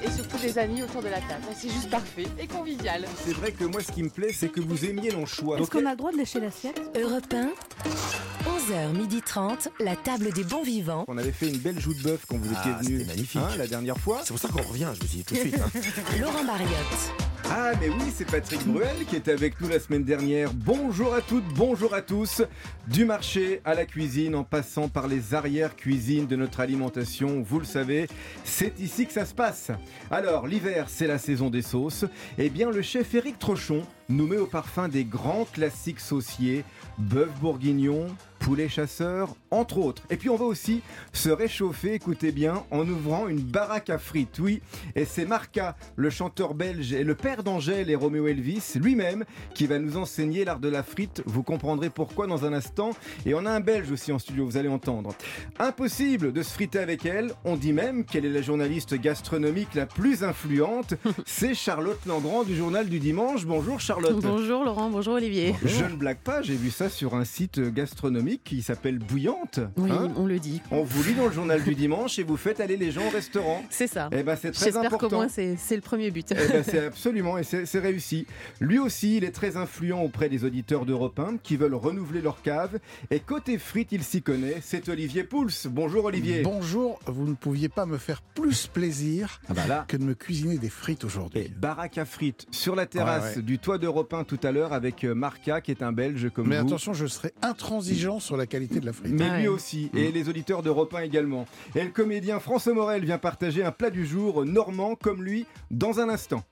et surtout des amis autour de la table. C'est juste parfait et convivial. C'est vrai que moi, ce qui me plaît, c'est que vous aimiez l'anchois. Est-ce qu'on a le droit de lécher l'assiette ? Europe 1, 11h30, la table des bons vivants. On avait fait une belle joue de bœuf quand vous étiez venu. C'était magnifique. La dernière fois. C'est pour ça qu'on revient, je vous dis tout de suite. Laurent Barriotte. Ah mais oui, c'est Patrick Bruel qui était avec nous la semaine dernière. Bonjour à toutes, bonjour à tous. Du marché à la cuisine, en passant par les arrières-cuisines de notre alimentation, vous le savez, c'est ici que ça se passe. Alors, l'hiver, c'est la saison des sauces. Eh bien, le chef Éric Trochon nous met au parfum des grands classiques sauciers, bœuf bourguignon, poulet chasseur, entre autres. Et puis on va aussi se réchauffer, écoutez bien, en ouvrant une baraque à frites, oui. Et c'est Marca, le chanteur belge et le père d'Angèle et Roméo Elvis, lui-même, qui va nous enseigner l'art de la frite. Vous comprendrez pourquoi dans un instant. Et on a un belge aussi en studio, vous allez entendre. Impossible de se friter avec elle. On dit même qu'elle est la journaliste gastronomique la plus influente. C'est Charlotte Langrand du Journal du Dimanche. Bonjour Charlotte. Bonjour Laurent, bonjour Olivier. Je ne blague pas, j'ai vu ça sur un site gastronomique qui s'appelle Bouillante. Oui, on le dit. On vous lit dans le Journal du Dimanche et vous faites aller les gens au restaurant. C'est ça. Eh ben, c'est très J'espère important. qu'au moins c'est le premier but. Eh ben, c'est absolument, et c'est réussi. Lui aussi, il est très influent auprès des auditeurs d'Europe 1 qui veulent renouveler leur cave. Et côté frites, il s'y connaît. C'est Olivier Pouls. Bonjour Olivier. Bonjour, vous ne pouviez pas me faire plus plaisir que de me cuisiner des frites aujourd'hui. Et baraque à frites sur la terrasse du toit d'Europe 1 tout à l'heure avec Marca qui est un Belge comme Mais vous. attention, je serai intransigeant sur la qualité de la frite. Mais lui aussi, et les auditeurs d'Europe 1 également. Et le comédien François Morel vient partager un plat du jour normand comme lui dans un instant.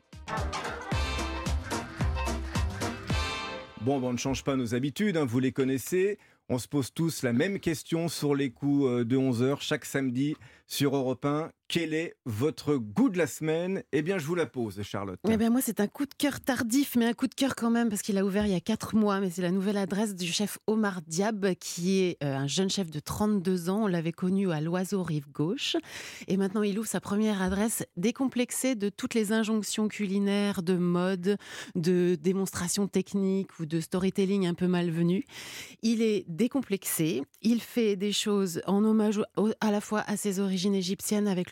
Bon, on ne change pas nos habitudes, vous les connaissez. On se pose tous la même question sur les coups de 11h chaque samedi sur Europe 1. Quel est votre goût de la semaine ? Eh bien, je vous la pose, Charlotte. Eh bien, moi, c'est un coup de cœur tardif, mais un coup de cœur quand même, parce qu'il a ouvert il y a 4 mois. Mais c'est la nouvelle adresse du chef Omar Diab, qui est un jeune chef de 32 ans. On l'avait connu à l'Oiseau Rive Gauche. Et maintenant, il ouvre sa première adresse décomplexée de toutes les injonctions culinaires, de mode, de démonstrations techniques ou de storytelling un peu malvenues. Il est décomplexé. Il fait des choses en hommage à la fois à ses origines égyptiennes avec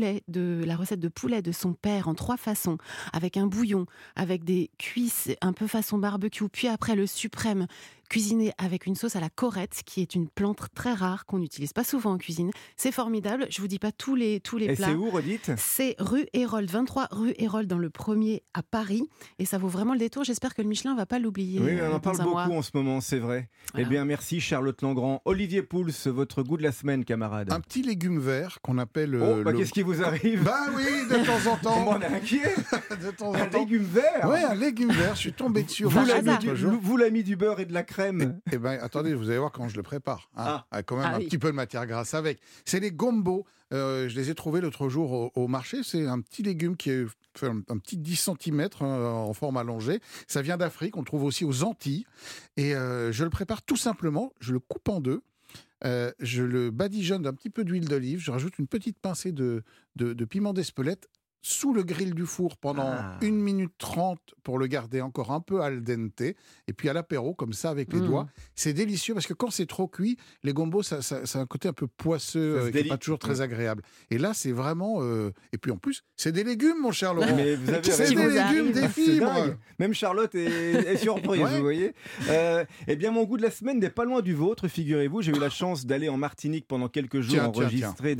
la recette de poulet de son père en 3 façons, avec un bouillon, avec des cuisses un peu façon barbecue, puis après le suprême, cuisiné avec une sauce à la corette, qui est une plante très rare qu'on n'utilise pas souvent en cuisine. C'est formidable. Je vous dis pas tous les plats. Et c'est où, redites ? C'est rue Hérold, 23 rue Hérold, dans le 1er à Paris. Et ça vaut vraiment le détour. J'espère que le Michelin va pas l'oublier. Oui, on en parle beaucoup mois. en ce moment, c'est vrai. Voilà. Eh bien, merci Charlotte Langrand. Olivier Pouls, votre goût de la semaine, camarade. Un petit légume vert qu'on appelle... qu'est-ce qui vous arrive ? Bah oui, de temps en temps. On est inquiet. De temps en un temps. légume vert ? Oui, un légume vert. Je suis tombé dessus. Vous l'avez mis du beurre et de la crème. Eh bien, attendez, vous allez voir quand je le prépare. Quand même un petit peu de matière grasse avec. C'est les gombo. Je les ai trouvés l'autre jour au marché. C'est un petit légume qui fait un petit 10 cm en forme allongée. Ça vient d'Afrique. On le trouve aussi aux Antilles. Et je le prépare tout simplement. Je le coupe en 2. Je le badigeonne d'un petit peu d'huile d'olive. Je rajoute une petite pincée de piment d'Espelette sous le grill du four pendant 1 minute 30 pour le garder encore un peu al dente, et puis à l'apéro, comme ça, avec les doigts. C'est délicieux, parce que quand c'est trop cuit, les gombos, ça a un côté un peu poisseux, qui n'est pas toujours très agréable. Et là, c'est vraiment... Et puis en plus, c'est des légumes, mon cher Laurent. Mais vous avez c'est des légumes, des fibres. Même Charlotte est surprise, vous voyez. Eh bien, mon goût de la semaine n'est pas loin du vôtre, figurez-vous. J'ai eu la chance d'aller en Martinique pendant quelques jours enregistrer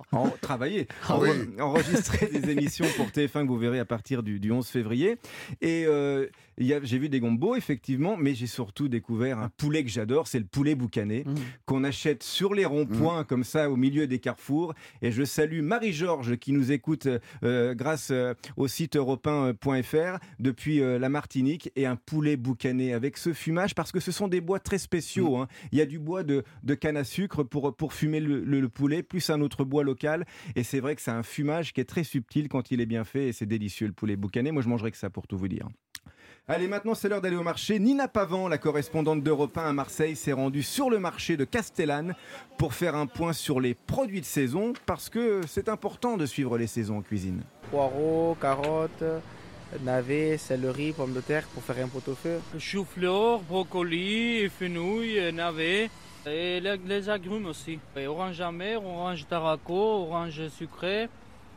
des émissions pour TF1 que vous verrez à partir du 11 février. Et j'ai vu des gombos, effectivement, mais j'ai surtout découvert un poulet que j'adore, c'est le poulet boucané, qu'on achète sur les ronds-points, comme ça, au milieu des carrefours. Et je salue Marie-Georges qui nous écoute grâce au site europe1.fr depuis la Martinique, et un poulet boucané avec ce fumage, parce que ce sont des bois très spéciaux. Il y a du bois de canne à sucre pour fumer le poulet, plus un autre bois local. Et c'est vrai que c'est un fumage qui est très subtil quand il est bien fait, et c'est délicieux le poulet boucané. Moi je mangerais que ça, pour tout vous dire. Allez, maintenant c'est l'heure d'aller au marché. Nina Pavan, la correspondante d'Europe 1 à Marseille, s'est rendue sur le marché de Castellane pour faire un point sur les produits de saison, parce que c'est important de suivre les saisons en cuisine. Poireaux, carottes, navets, céleri, pommes de terre pour faire un pot-au-feu. Chou-fleur, brocoli, fenouil, navets. Et les agrumes aussi. Et orange amère, orange taraco, orange sucré.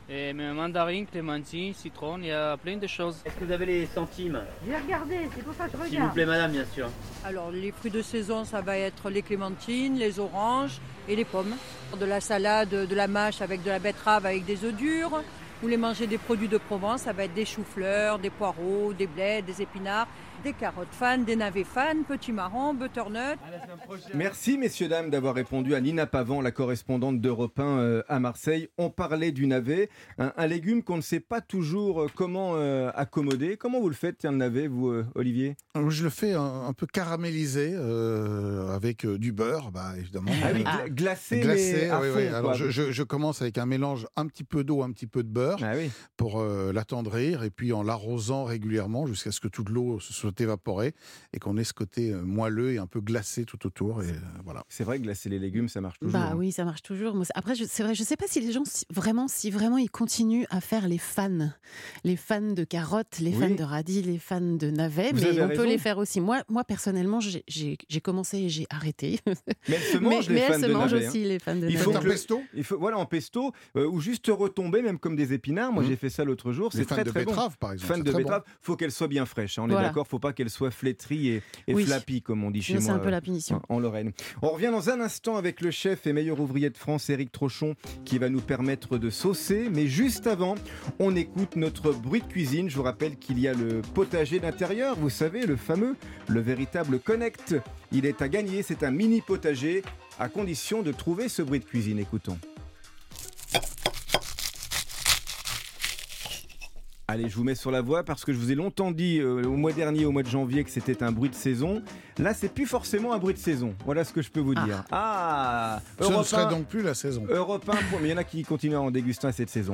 Et mais mandarine, clémentine, citron, il y a plein de choses. Est-ce que vous avez les centimes? J'ai regardé, c'est pour ça que je regarde. S'il vous plaît, madame, bien sûr. Alors, les fruits de saison, ça va être les clémentines, les oranges et les pommes. De la salade, de la mâche avec de la betterave avec des œufs durs. Vous voulez manger des produits de Provence, ça va être des choux-fleurs, des poireaux, des blés, des épinards, des carottes fan, des navets fan, petits marrons, butternut. Merci messieurs dames d'avoir répondu à Nina Pavant, la correspondante d'Europe 1 à Marseille. On parlait du navet, un légume qu'on ne sait pas toujours comment accommoder. Comment vous le faites, le navet, vous Olivier? Je le fais un peu caramélisé avec du beurre, évidemment. Ah oui, glacé mais à fond, oui. Alors je commence avec un mélange un petit peu d'eau, un petit peu de beurre pour l'attendrir et puis en l'arrosant régulièrement jusqu'à ce que toute l'eau se soit évaporée et qu'on ait ce côté moelleux et un peu glacé tout autour. Et voilà. C'est vrai que glacer les légumes, ça marche toujours. Oui, ça marche toujours. Après, c'est vrai, je ne sais pas si les gens, si vraiment ils continuent à faire les fans de carottes, les fans de radis, les fans de navets, mais on peut les faire aussi. Moi personnellement, j'ai commencé et j'ai arrêté. Mais elles se mangent, les fans de navets. Aussi, les fans de navets. Il faut en pesto. En pesto, ou juste retomber, même comme des épinards. Moi, j'ai fait ça l'autre jour. C'est très, très bon. Betterave, par exemple. Fan de betterave, il faut qu'elle soit bien fraîche. On est d'accord, il ne faut pas qu'elle soit flétrie et flappie, comme on dit chez moi. C'est un peu la punition. En Lorraine. On revient dans un instant avec le chef et meilleur ouvrier de France, Éric Trochon, qui va nous permettre de saucer. Mais juste avant, on écoute notre bruit de cuisine. Je vous rappelle qu'il y a le potager d'intérieur, vous savez, le fameux, le véritable Connect. Il est à gagner, c'est un mini potager, à condition de trouver ce bruit de cuisine. Écoutons. Allez, je vous mets sur la voie parce que je vous ai longtemps dit au mois dernier, au mois de janvier, que c'était un bruit de saison. Là, c'est plus forcément un bruit de saison. Voilà ce que je peux vous dire. Ce ne serait donc plus la saison. Europe 1, mais il y en a qui continuent à en déguster cette saison.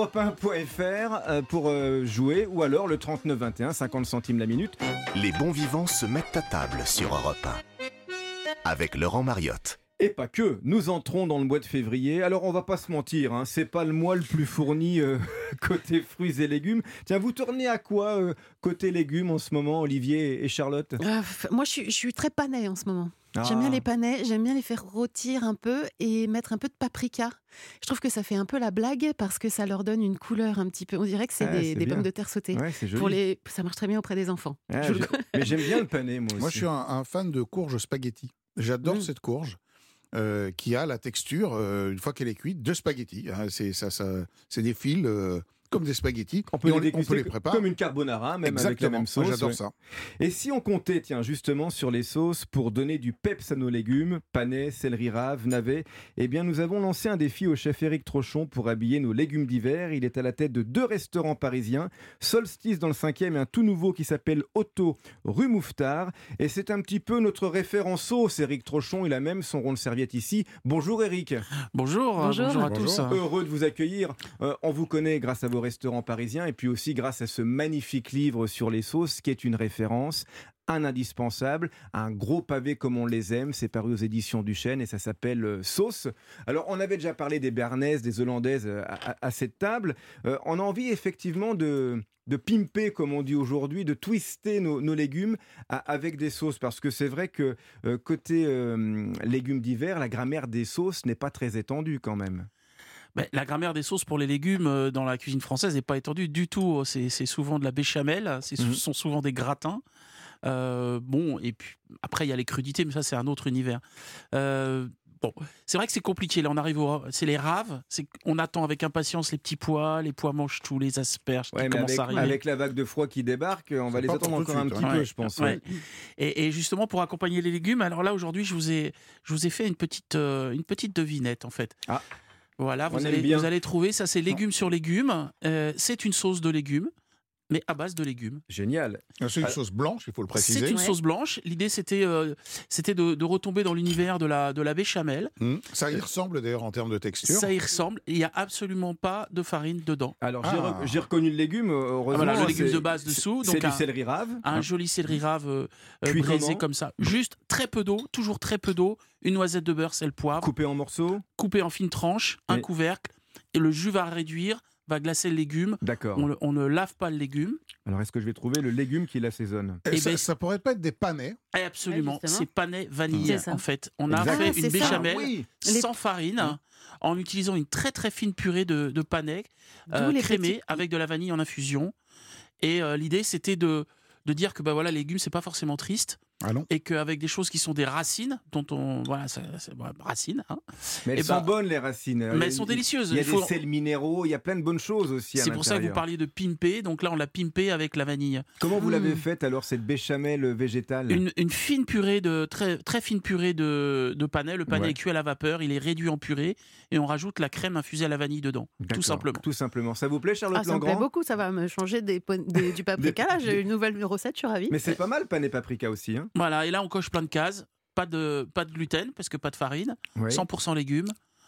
Europe1.fr pour jouer, ou alors le 3921, 50 centimes la minute. Les bons vivants se mettent à table sur Europe 1 avec Laurent Mariotte. Et pas que, nous entrons dans le mois de février. Alors on va pas se mentir, c'est pas le mois le plus fourni côté fruits et légumes. Tiens, vous tournez à quoi côté légumes en ce moment, Olivier et Charlotte? Moi je suis très panais en ce moment. J'aime bien les panais, j'aime bien les faire rôtir un peu et mettre un peu de paprika. Je trouve que ça fait un peu la blague parce que ça leur donne une couleur un petit peu. On dirait que c'est des pommes de terre sautées. Ouais, c'est joli. Ça marche très bien auprès des enfants. Mais j'aime bien le panais, moi aussi. Moi je suis un fan de courge spaghetti. J'adore cette courge. Qui a la texture, une fois qu'elle est cuite, de spaghetti. C'est des fils comme des spaghettis. On peut les préparer comme une carbonara, même avec la même sauce. Moi, j'adore ça. Et si on comptait, justement, sur les sauces pour donner du peps à nos légumes, panais, céleri rave, navets, eh bien, nous avons lancé un défi au chef Éric Trochon pour habiller nos légumes d'hiver. Il est à la tête de 2 restaurants parisiens, Solstice dans le 5e et un tout nouveau qui s'appelle Otto, rue Mouffetard. Et c'est un petit peu notre référent sauce, Éric Trochon. Il a même son rond de serviette ici. Bonjour Éric. Bonjour à tous. Heureux de vous accueillir. On vous connaît grâce à vos restaurants parisiens et puis aussi grâce à ce magnifique livre sur les sauces qui est une référence, un indispensable, un gros pavé comme on les aime. C'est paru aux éditions du Chêne et ça s'appelle Sauce. Alors on avait déjà parlé des béarnaises, des hollandaises à cette table. On a envie effectivement de pimper, comme on dit aujourd'hui, de twister nos légumes avec des sauces. Parce que c'est vrai que côté légumes d'hiver, la grammaire des sauces n'est pas très étendue quand même. La grammaire des sauces pour les légumes dans la cuisine française n'est pas étendue du tout. C'est souvent de la béchamel, ce sont souvent des gratins. Et puis après il y a les crudités, mais ça c'est un autre univers. C'est vrai que c'est compliqué. Là, on arrive c'est les raves. On attend avec impatience les petits pois. Les pois mangent tout, les asperges qui commencent à arriver. Avec la vague de froid qui débarque, on va les attendre encore un petit peu, je pense. Ouais. Et justement, pour accompagner les légumes, alors là, aujourd'hui, je vous ai fait une petite devinette, en fait. Voilà, vous allez trouver, ça c'est légumes sur légumes. C'est une sauce de légumes, mais à base de légumes. Génial. C'est une sauce blanche, il faut le préciser. C'est une sauce blanche. L'idée, c'était de retomber dans l'univers de la béchamel. Ça y ressemble d'ailleurs en termes de texture. Ça y ressemble. Il n'y a absolument pas de farine dedans. Alors, j'ai reconnu le légume, heureusement. Voilà, le légume de base dessous. C'est du céleri rave. Un joli céleri rave braisé comme ça. Juste très peu d'eau, toujours très peu d'eau. Une noisette de beurre, sel, poivre. Coupé en morceaux. Coupé en fines tranches, un couvercle. Et le jus va réduire, va glacer le légume. D'accord. On ne lave pas le légume. Alors, est-ce que je vais trouver le légume qui l'assaisonne? Ça pourrait pas être des panais? Absolument, Ouais, c'est panais vanille. C'est ça. En fait, on a Exact. fait c'est une ça. béchamel Oui. sans farine, en utilisant une très très fine purée de panais D'où les crémée petits- avec de la vanille en infusion. Et l'idée, c'était de dire que les légumes, c'est pas forcément triste. Ah non. Et qu'avec des choses qui sont des racines, dont on. Voilà, c'est racines. Hein. Mais elles Eh sont ben, bonnes, les racines. Mais elles sont délicieuses. Il y a Il faut- des sels minéraux, il y a plein de bonnes choses aussi à C'est pour ça que vous l'intérieur. parliez de pimper. Donc là, on l'a pimpé avec la vanille. Comment vous l'avez faite alors, cette béchamel végétale? Une fine purée très, très fine purée de panais. Le panais Ouais. est cuit à la vapeur, il est réduit en purée et on rajoute la crème infusée à la vanille dedans. D'accord. Tout simplement. Tout simplement. Ça vous plaît, Charlotte Ah, ça me plaît Langrand? beaucoup, ça va me changer du paprika. Là, j'ai une nouvelle recette, je suis ravie. Mais c'est pas mal, pané paprika aussi. Hein. Voilà, et là on coche plein de cases. Pas de gluten, parce que pas de farine. Oui. 100% légumes.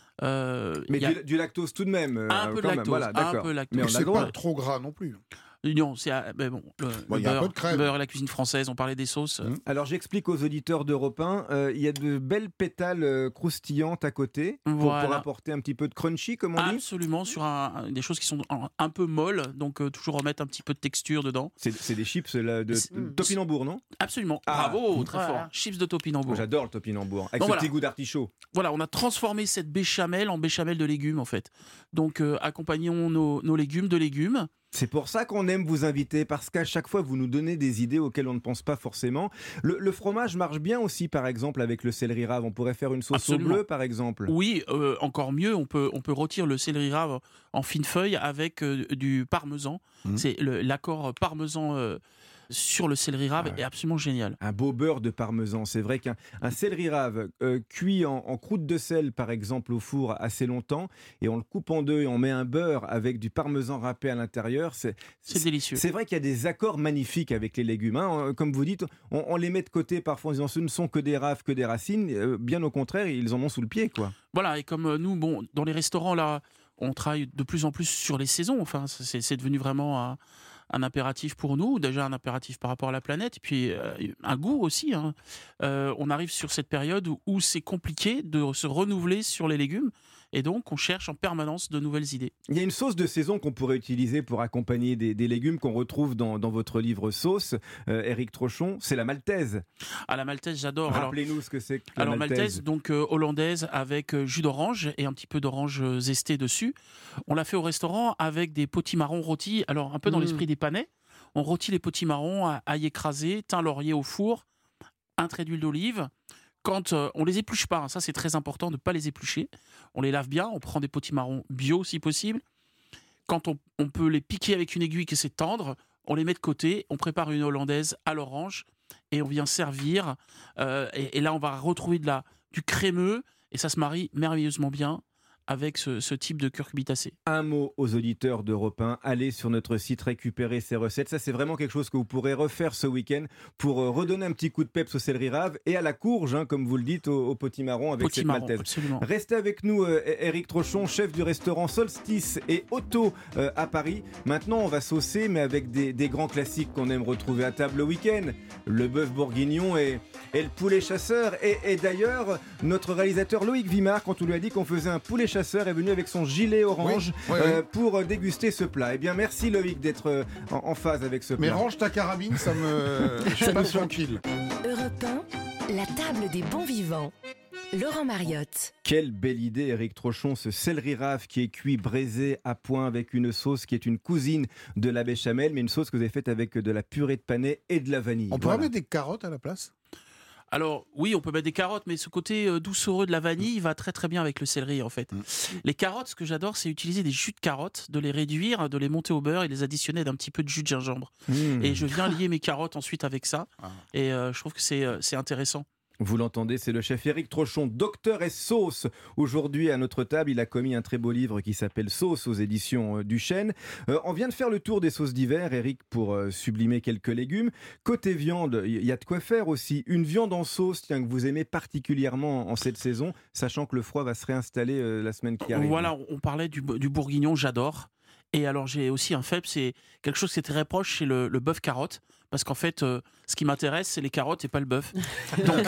Mais il y a du lactose tout de même. un peu de quand même. lactose. Voilà, un d'accord. peu de lactose. Mais on a C'est le droit. pas trop gras non plus. Non, c'est mais bon, Bon, il y a un peu de crème. le beurre, la cuisine française, on parlait des sauces. Alors j'explique aux auditeurs d'Europe 1, il y a de belles pétales croustillantes à côté pour Voilà. apporter un petit peu de crunchy, comme on dit. Absolument, sur des choses qui sont un peu molles, donc toujours remettre un petit peu de texture dedans. C'est des chips là, de C'est- topinambour, non? Absolument. Ah, Bravo, très voilà. fort. Chips de topinambour. J'adore le topinambour, avec Donc ce voilà. petit goût d'artichaut. Voilà, on a transformé cette béchamel en béchamel de légumes en fait. Donc accompagnons nos légumes de légumes. C'est pour ça qu'on aime vous inviter, parce qu'à chaque fois, vous nous donnez des idées auxquelles on ne pense pas forcément. Le fromage marche bien aussi, par exemple, avec le céleri rave. On pourrait faire une sauce Absolument. au bleu, par exemple. Oui, encore mieux, on peut rôtir le céleri rave en fine feuille avec du parmesan. C'est l'accord parmesan sur le céleri rave est absolument génial. Un beau beurre de parmesan. C'est vrai qu'un céleri rave cuit en croûte de sel, par exemple, au four assez longtemps, et on le coupe en deux et on met un beurre avec du parmesan râpé à l'intérieur, C'est délicieux. C'est vrai qu'il y a des accords magnifiques avec les légumes. Hein. Comme vous dites, on les met de côté parfois en disant ce ne sont que des raves, que des racines. Bien au contraire, ils en ont sous le pied, quoi. Voilà, et comme nous, dans les restaurants, là, on travaille de plus en plus sur les saisons. Enfin, c'est devenu vraiment un impératif pour nous, déjà un impératif par rapport à la planète, et puis un goût aussi. Hein. On arrive sur cette période où c'est compliqué de se renouveler sur les légumes, et donc on cherche en permanence de nouvelles idées. Il y a une sauce de saison qu'on pourrait utiliser pour accompagner des légumes qu'on retrouve dans votre livre Sauce, Éric Trochon, c'est la maltaise. À la maltaise, j'adore. Rappelez-nous ce que c'est que la Alors maltaise, donc hollandaise avec jus d'orange et un petit peu d'orange zesté dessus. On l'a fait au restaurant avec des potimarrons rôtis. Alors un peu dans l'esprit des panais. On rôtit les potimarrons, ail écrasé, thym laurier au four, un trait d'huile d'olive. Quand on les épluche pas, hein, ça c'est très important de ne pas les éplucher. On les lave bien, on prend des potimarrons bio si possible. Quand on peut les piquer avec une aiguille que c'est tendre, on les met de côté, on prépare une hollandaise à l'orange et on vient servir. Et là on va retrouver du crémeux et ça se marie merveilleusement bien avec ce type de curcubitacé. Un mot aux auditeurs d'Europe 1, allez sur notre site récupérer ces recettes. Ça, c'est vraiment quelque chose que vous pourrez refaire ce week-end pour redonner un petit coup de peps au céleri rave et à la courge, hein, comme vous le dites, au potimarron avec cette maltaise. Absolument. Restez avec nous, Éric Trochon, chef du restaurant Solstice et Otto à Paris. Maintenant, on va saucer, mais avec des grands classiques qu'on aime retrouver à table le week-end. Le bœuf bourguignon et le poulet chasseur. Et d'ailleurs, notre réalisateur Loïc Vimard, quand on lui a dit qu'on faisait un poulet chasseur, est venu avec son gilet orange oui. pour déguster ce plat. Eh bien, merci Loïc d'être en phase avec ce plat. Mais range ta carabine, je suis pas tranquille. Europe 1, la table des bons vivants. Laurent Mariotte. Quelle belle idée, Éric Trochon, ce céleri rave qui est cuit, braisé à point avec une sauce qui est une cousine de la béchamel, mais une sauce que vous avez faite avec de la purée de panais et de la vanille. On pourrait mettre des carottes à la place? Alors oui, on peut mettre des carottes, mais ce côté doucereux de la vanille va très très bien avec le céleri en fait. Les carottes, ce que j'adore, c'est utiliser des jus de carottes, de les réduire, de les monter au beurre et les additionner d'un petit peu de jus de gingembre. Et je viens lier mes carottes ensuite avec ça. Et je trouve que c'est intéressant. Vous l'entendez, c'est le chef Éric Trochon, docteur et sauce. Aujourd'hui, à notre table, il a commis un très beau livre qui s'appelle Sauce aux éditions Duchesne. On vient de faire le tour des sauces d'hiver, Éric, pour sublimer quelques légumes. Côté viande, il y a de quoi faire aussi. Une viande en sauce, que vous aimez particulièrement en cette saison, sachant que le froid va se réinstaller la semaine qui arrive. Voilà, on parlait du bourguignon, j'adore. Et alors j'ai aussi un faible, c'est quelque chose qui est très proche, c'est le bœuf carotte. Parce qu'en fait, ce qui m'intéresse, c'est les carottes et pas le bœuf. Donc,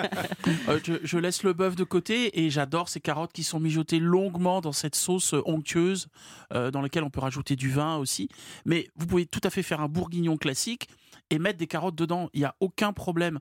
je laisse le bœuf de côté et j'adore ces carottes qui sont mijotées longuement dans cette sauce onctueuse dans laquelle on peut rajouter du vin aussi. Mais vous pouvez tout à fait faire un bourguignon classique et mettre des carottes dedans. Il n'y a aucun problème.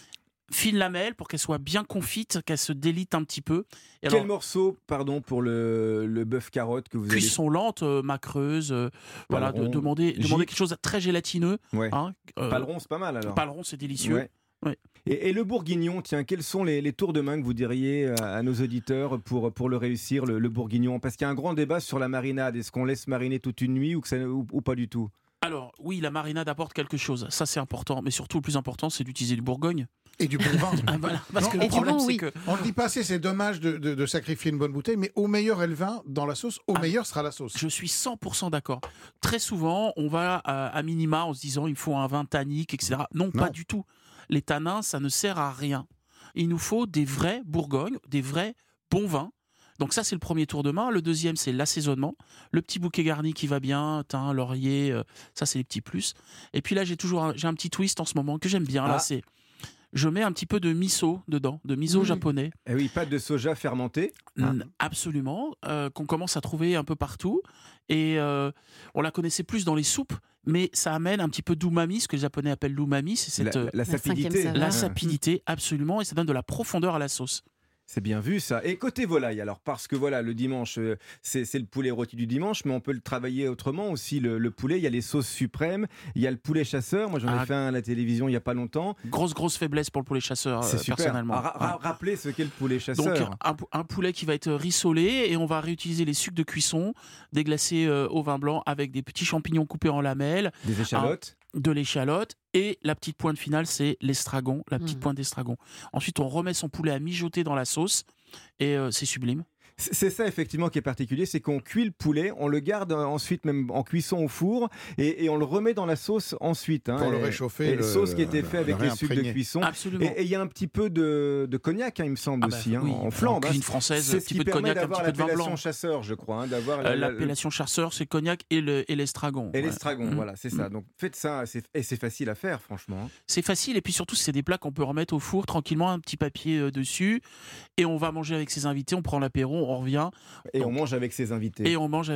Fine lamelle pour qu'elle soit bien confite, qu'elle se délite un petit peu. Et Quel morceau, pardon, pour le bœuf carotte que vous avez... Cuisson lente, macreuse, voilà, demander quelque chose de très gélatineux. Ouais. Paleron, c'est pas mal alors. Paleron, c'est délicieux. Ouais. Ouais. Et le bourguignon, tiens, quels sont les tours de main que vous diriez à nos auditeurs pour le réussir, le bourguignon? Parce qu'il y a un grand débat sur la marinade. Est-ce qu'on laisse mariner toute une nuit ou pas du tout? Alors, oui, la marinade apporte quelque chose. Ça, c'est important. Mais surtout, le plus important, c'est d'utiliser du Bourgogne. Et du bon vin. Voilà, parce que le problème, c'est que... On ne dit pas assez, c'est dommage de sacrifier une bonne bouteille, mais au meilleur est le vin dans la sauce, au meilleur sera la sauce. Je suis 100% d'accord. Très souvent, on va à minima en se disant il faut un vin tannique, etc. Non, pas du tout. Les tanins, ça ne sert à rien. Il nous faut des vrais Bourgognes, des vrais bons vins. Donc ça, c'est le premier tour de main. Le deuxième, c'est l'assaisonnement. Le petit bouquet garni qui va bien, thym, laurier, ça, c'est les petits plus. Et puis là, j'ai un petit twist en ce moment que j'aime bien. Là, c'est... Je mets un petit peu de miso dedans, de miso japonais. Eh oui, pâte de soja fermentée. Absolument, qu'on commence à trouver un peu partout. Et on la connaissait plus dans les soupes, mais ça amène un petit peu d'umami, ce que les Japonais appellent l'umami. C'est cette, la sapidité. La sapidité, absolument, et ça donne de la profondeur à la sauce. C'est bien vu ça. Et côté volaille, alors, parce que voilà, le dimanche, c'est le poulet rôti du dimanche, mais on peut le travailler autrement aussi, le poulet. Il y a les sauces suprêmes, il y a le poulet chasseur. Moi, j'en ai fait un à la télévision il n'y a pas longtemps. Grosse faiblesse pour le poulet chasseur, personnellement. Rappelez ce qu'est le poulet chasseur. Donc, un poulet qui va être rissolé et on va réutiliser les sucres de cuisson, déglacés au vin blanc avec des petits champignons coupés en lamelles. Des échalotes. De l'échalote et la petite pointe finale, c'est l'estragon, la petite pointe d'estragon. Ensuite, on remet son poulet à mijoter dans la sauce et c'est sublime. C'est ça effectivement qui est particulier, c'est qu'on cuit le poulet, on le garde ensuite même en cuisson au four et on le remet dans la sauce ensuite. Pour le réchauffer. Et la sauce qui était faite avec les sucres de cuisson. Absolument. Et il y a un petit peu de cognac, il me semble aussi, oui, en flambe. En cuisine française, un petit peu de cognac, un petit peu de vin blanc. L'appellation chasseur, je crois. L'appellation chasseur, c'est cognac et l'estragon. Et l'estragon, voilà, c'est ça. Donc faites ça, et c'est facile à faire, franchement. C'est facile, et puis surtout, c'est des plats qu'on peut remettre au four tranquillement, un petit papier dessus, et on va manger avec ses invités, on prend l'apéro, on revient. Et on mange avec ses invités.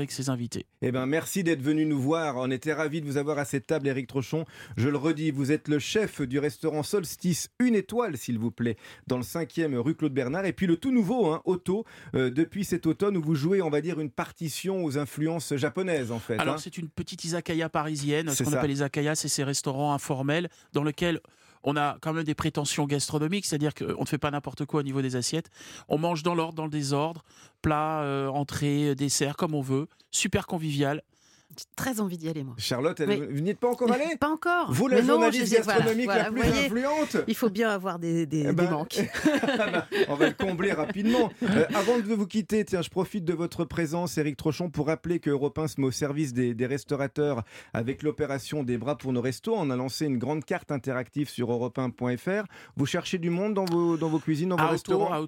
Eh bien, merci d'être venu nous voir. On était ravis de vous avoir à cette table, Éric Trochon. Je le redis, vous êtes le chef du restaurant Solstice, 1 étoile, s'il vous plaît, dans le 5e rue Claude Bernard. Et puis le tout nouveau, Otto, depuis cet automne, où vous jouez, on va dire, une partition aux influences japonaises, en fait. Alors, c'est une petite izakaya parisienne. Ce qu'on appelle izakaya, c'est ces restaurants informels dans lesquels on a quand même des prétentions gastronomiques, c'est-à-dire qu'on ne fait pas n'importe quoi au niveau des assiettes. On mange dans l'ordre, dans le désordre, plat, entrée, dessert, comme on veut. Super convivial. J'ai très envie d'y aller, moi. Charlotte, vous n'y êtes pas encore allée? Pas encore. Vous, la journaliste gastronomique la plus influente. Il faut bien avoir des manques. On va le combler rapidement. Avant de vous quitter, tiens, je profite de votre présence, Éric Trochon, pour rappeler que Europe 1 se met au service des restaurateurs avec l'opération Des bras pour nos restos. On a lancé une grande carte interactive sur europe1.fr. Vous cherchez du monde dans vos cuisines, dans vos restaurants?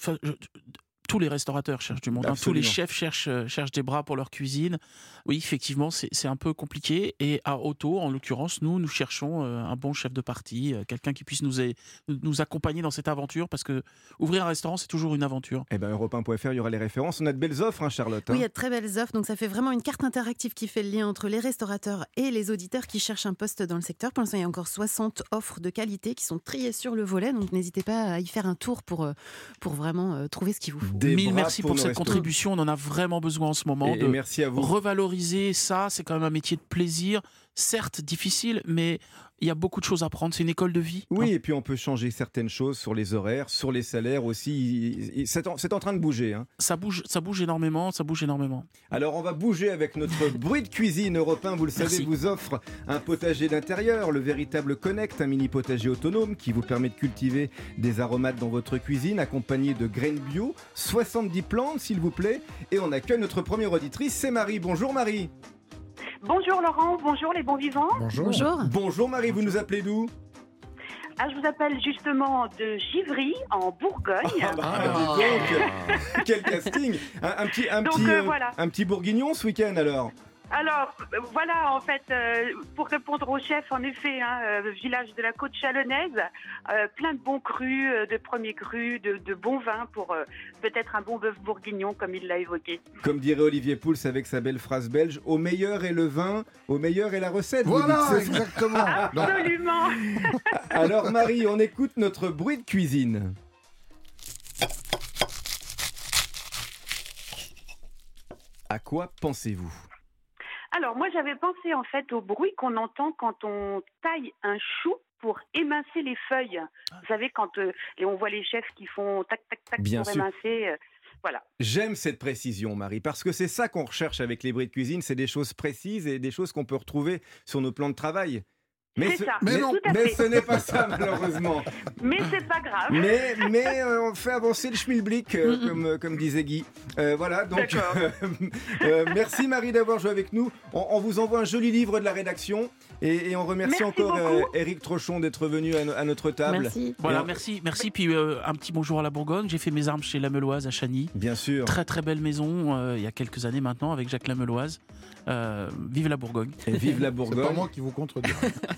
Tous les restaurateurs cherchent du monde. Tous les chefs cherchent des bras pour leur cuisine. Oui, effectivement, c'est un peu compliqué. Et à Otto, en l'occurrence, nous cherchons un bon chef de partie, quelqu'un qui puisse nous accompagner dans cette aventure, parce que ouvrir un restaurant, c'est toujours une aventure. Eh bien, europe1.fr, il y aura les références. On a de belles offres, Charlotte. Oui, il y a de très belles offres. Donc, ça fait vraiment une carte interactive qui fait le lien entre les restaurateurs et les auditeurs qui cherchent un poste dans le secteur. Pour l'instant, il y a encore 60 offres de qualité qui sont triées sur le volet. Donc, n'hésitez pas à y faire un tour pour vraiment trouver ce qu'il vous faut. Mille merci pour cette contribution. On en a vraiment besoin en ce moment. Et merci à vous. Revaloriser ça, c'est quand même un métier de plaisir. Certes, difficile, mais il y a beaucoup de choses à apprendre. C'est une école de vie. Oui, et puis on peut changer certaines choses sur les horaires, sur les salaires aussi. C'est en train de bouger. Ça bouge énormément, Alors on va bouger avec notre bruit de cuisine. Europe 1, vous le savez, vous offre un potager d'intérieur, le véritable Connect, un mini potager autonome qui vous permet de cultiver des aromates dans votre cuisine, accompagné de graines bio, 70 plantes s'il vous plaît. Et on accueille notre première auditrice, c'est Marie. Bonjour Marie. Bonjour Laurent, bonjour les bons vivants. Bonjour Marie, vous nous appelez d'où? Je vous appelle justement de Givry, en Bourgogne. Donc, quel casting. Un petit bourguignon ce week-end alors? Alors, voilà, en fait, pour répondre au chef, en effet, village de la côte chalonnaise, plein de bons crus, de premiers crus, de bons vins pour peut-être un bon bœuf bourguignon, comme il l'a évoqué. Comme dirait Olivier Pouls avec sa belle phrase belge, au meilleur est le vin, au meilleur est la recette. Voilà, exactement. Absolument. Alors Marie, on écoute notre bruit de cuisine. À quoi pensez-vous ? Alors, moi, j'avais pensé en fait au bruit qu'on entend quand on taille un chou pour émincer les feuilles. Vous savez, quand on voit les chefs qui font tac, tac, tac Bien pour sûr. émincer. Voilà. J'aime cette précision, Marie, parce que c'est ça qu'on recherche avec les bruits de cuisine, c'est des choses précises et des choses qu'on peut retrouver sur nos plans de travail. C'est ça, mais tout à fait. ce n'est pas ça, malheureusement. Mais c'est pas grave. Mais on fait avancer le schmilblick, comme disait Guy. Voilà, donc merci Marie d'avoir joué avec nous. On vous envoie un joli livre de la rédaction et on remercie encore Éric Trochon d'être venu à notre table. Merci. Voilà, merci. Puis un petit bonjour à la Bourgogne. J'ai fait mes armes chez Lameloise à Chagny. Bien sûr. Très très belle maison, il y a quelques années maintenant avec Jacques Lameloise. Vive la Bourgogne. Et vive la Bourgogne. C'est pas moi qui vous contredis.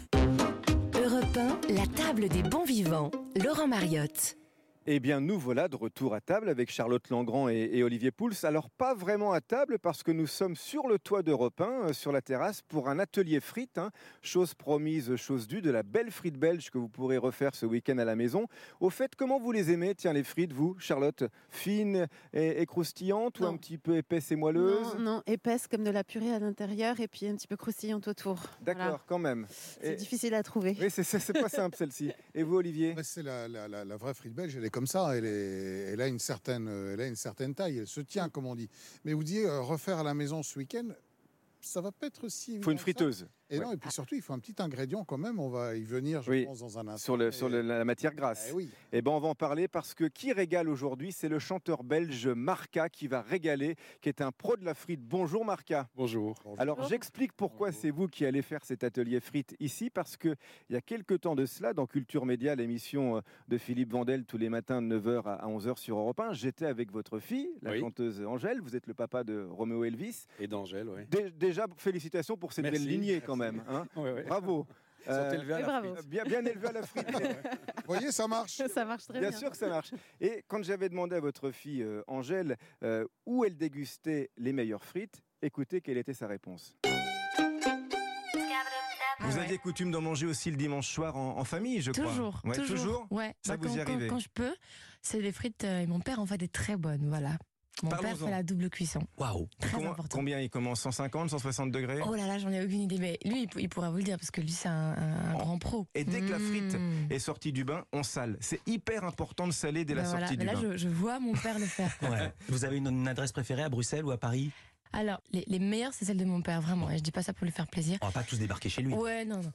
Europe 1, la table des bons vivants. Laurent Mariotte. Eh bien, nous voilà de retour à table avec Charlotte Langrand et Olivier Pouls. Alors, pas vraiment à table parce que nous sommes sur le toit d'Europe 1, sur la terrasse, pour un atelier frites. Chose promise, chose due, de la belle frite belge que vous pourrez refaire ce week-end à la maison. Au fait, comment vous les aimez, tiens, les frites, vous, Charlotte? Fines et croustillantes ou un petit peu épaisses et moelleuses? Non, épaisse comme de la purée à l'intérieur et puis un petit peu croustillante autour. D'accord, voilà. Quand même. C'est difficile à trouver. Oui, c'est pas simple celle-ci. Et vous, Olivier? C'est la vraie frite belge, elle est comme ça, elle a une certaine taille, elle se tient comme on dit. Mais vous disiez refaire à la maison ce week-end, ça va pas être si. Il faut une friteuse. Et non, et puis surtout, il faut un petit ingrédient quand même. On va y venir, je pense, dans un instant. Sur la matière grasse. Oui. Et ben, on va en parler parce que qui régale aujourd'hui, c'est le chanteur belge Marca qui va régaler, qui est un pro de la frite. Bonjour Marca. Bonjour. Alors j'explique pourquoi c'est vous qui allez faire cet atelier frites ici, parce que il y a quelques temps de cela, dans Culture Média, l'émission de Philippe Vandel tous les matins de 9h à 11h sur Europe 1, j'étais avec votre fille, la chanteuse Angèle. Vous êtes le papa de Roméo Elvis. Et d'Angèle, oui. Déjà, félicitations pour cette belle lignée quand même. Oui. Bravo. Ils sont élevés à la frite. Bien élevés à la frite. Vous voyez, ça marche. Ça marche très bien. Bien sûr que ça marche. Et quand j'avais demandé à votre fille Angèle où elle dégustait les meilleures frites, écoutez quelle était sa réponse. Vous aviez coutume d'en manger aussi le dimanche soir en famille, je crois. Toujours. Ouais. Ça, vous y arrivez. Quand je peux, c'est les frites. Et mon père en fait des très bonnes, voilà. Mon père fait la double cuisson. Waouh. Très important. Combien il commence? 150, 160 degrés? Oh là là, j'en ai aucune idée. Mais lui, il pourra vous le dire parce que lui, c'est un grand pro. Et dès que la frite est sortie du bain, on sale. C'est hyper important de saler dès la sortie du bain. Là, je vois mon père le faire. Ouais. Vous avez une adresse préférée à Bruxelles ou à Paris? Alors, les meilleures, c'est celle de mon père, vraiment. Et je dis pas ça pour lui faire plaisir. On va pas tous débarquer chez lui. Ouais, non.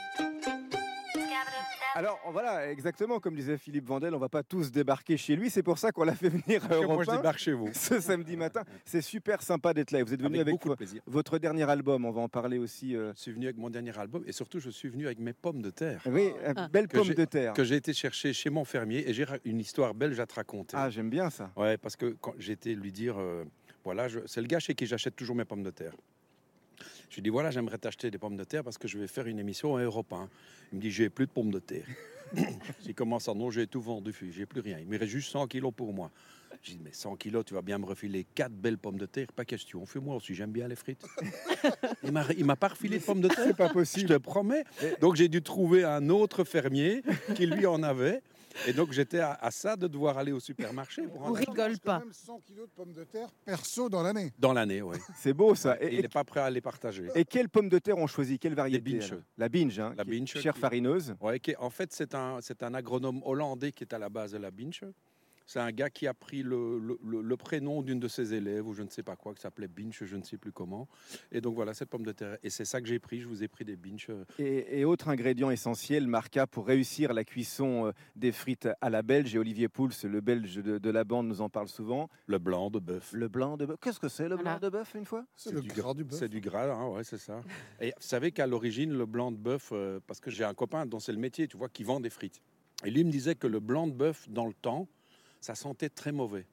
Alors voilà, exactement comme disait Philippe Vandel, on va pas tous débarquer chez lui, c'est pour ça qu'on l'a fait venir à Europe 1. Moi je débarque chez vous. Ce samedi matin, c'est super sympa d'être là. Vous êtes venu avec votre dernier album, on va en parler aussi. Je suis venu avec mon dernier album et surtout je suis venu avec mes pommes de terre. Oui, belles pommes de terre. Que j'ai été chercher chez mon fermier et j'ai une histoire belge à te raconter. Ah, j'aime bien ça. Ouais, parce que quand j'ai été lui dire, voilà, c'est le gars chez qui j'achète toujours mes pommes de terre. Je lui dis, voilà, j'aimerais t'acheter des pommes de terre parce que je vais faire une émission à Europe 1. Il me dit, j'ai plus de pommes de terre. J'ai commencé à non, j'ai tout vendu, j'ai plus rien. Il me reste juste 100 kilos pour moi. J'ai dit, mais 100 kilos, tu vas bien me refiler 4 belles pommes de terre, pas question. Fais-moi aussi, j'aime bien les frites. Il m'a pas refilé de pommes de terre. C'est pas possible. Je te promets. Donc j'ai dû trouver un autre fermier qui lui en avait. Et donc j'étais à ça de devoir aller au supermarché. On rigole pas. Même 100 kilos de pommes de terre perso dans l'année. Dans l'année, oui. C'est beau ça. Et il n'est pas prêt à les partager. Et quelles pommes de terre on choisit? Quelle variété? Les binge. La binge, hein, la binge, chère farineuse. Ouais, en fait, c'est un agronome hollandais qui est à la base de la binge. C'est un gars qui a pris le prénom d'une de ses élèves, ou je ne sais pas quoi, qui s'appelait Binch, je ne sais plus comment. Et donc voilà, cette pomme de terre. Et c'est ça que j'ai pris, je vous ai pris des Binch. Et autre ingrédient essentiel, Marca, pour réussir la cuisson des frites à la belge, et Olivier Pouls, le belge de la bande, nous en parle souvent. Le blanc de bœuf. Le blanc de bœuf. Qu'est-ce que c'est, le blanc de bœuf, une fois? C'est du gras du bœuf. C'est du gras, hein, ouais, c'est ça. Et vous savez qu'à l'origine, le blanc de bœuf, parce que j'ai un copain dont c'est le métier, tu vois, qui vend des frites. Et lui me disait que le blanc de bœuf, dans le temps, ça sentait très mauvais.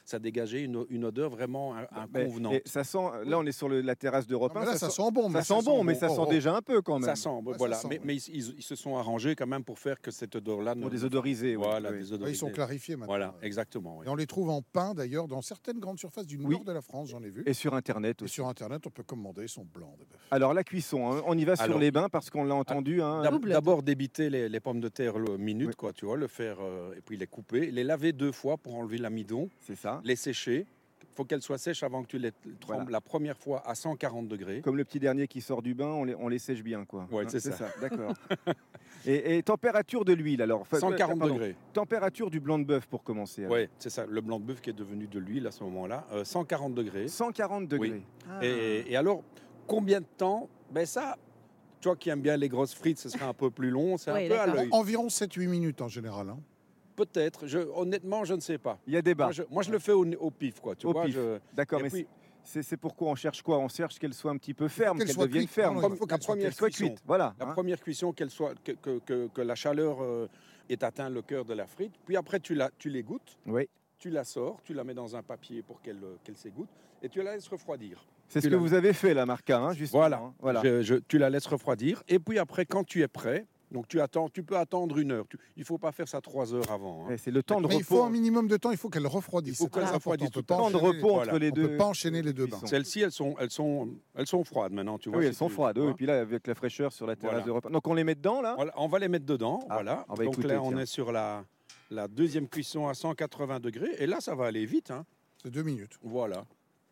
ça dégageait une odeur vraiment inconvenante. Et ça sent, là, on est sur la terrasse d'Europe 1. Là, ça sent bon. Ça sent bon, mais ça sent déjà un peu quand même. Ça sent, voilà. Mais ils se sont arrangés quand même pour faire que cette odeur-là... Pour désodoriser. Voilà, oui. désodoriser. Ils sont clarifiés maintenant. Voilà, exactement. Oui. Et on les trouve en pain d'ailleurs dans certaines grandes surfaces du nord de la France, j'en ai vu. Et sur Internet aussi. Et sur Internet, on peut commander, ils sont blancs de bœuf. Alors la cuisson, hein, on y va sur les bains parce qu'on l'a entendu. Hein, d'abord débiter les pommes de terre minute, quoi, tu vois, le faire et puis les couper, les laver 2 fois pour enlever l'amidon. C'est ça. Les sécher. Il faut qu'elles soient sèches avant que tu les trembles la première fois à 140 degrés. Comme le petit dernier qui sort du bain, on les sèche bien, quoi. Ouais, c'est ça. D'accord. et température de l'huile, alors 140 degrés. Température du blanc de bœuf pour commencer. Oui, c'est ça. Le blanc de bœuf qui est devenu de l'huile à ce moment-là. 140 degrés. 140 degrés. Oui. Ah. Et alors, combien de temps? Ben ça, toi qui aimes bien les grosses frites, ce sera un peu plus long. C'est un peu à l'œil. Environ 7-8 minutes en général. Hein. Peut-être. Honnêtement, je ne sais pas. Il y a débat. Moi, je le fais au pif, quoi. Tu vois, pif. D'accord, mais puis, c'est pourquoi on cherche quoi? On cherche qu'elle soit un petit peu ferme, qu'elle devienne ferme. Il faut qu'elle soit cuite. Voilà. La première cuisson, que la chaleur ait atteint le cœur de la frite. Puis après, tu l'égouttes. Oui. Tu la sors, tu la mets dans un papier pour qu'elle s'égoutte et tu la laisses refroidir. C'est ce que vous avez fait, la Marca, hein, justement. Voilà. Tu la laisses refroidir. Et puis après, quand tu es prêt, donc tu peux attendre 1 heure. Il ne faut pas faire ça 3 heures avant. Hein. C'est le temps de repos. Il faut un minimum de temps, il faut qu'elle refroidisse. Il faut qu'elle refroidisse tout le temps de repos entre les deux. On ne peut pas enchaîner les deux bains. Celles-ci, elles sont froides maintenant. Tu vois, oui, elles sont froides. Et puis là, avec la fraîcheur sur la terrasse d'Europe. Donc on les met dedans, là. Voilà, on va les mettre dedans. Voilà. On va donc écouter, là, on est sur la deuxième cuisson à 180 degrés. Et là, ça va aller vite. Hein. C'est 2 minutes. Voilà.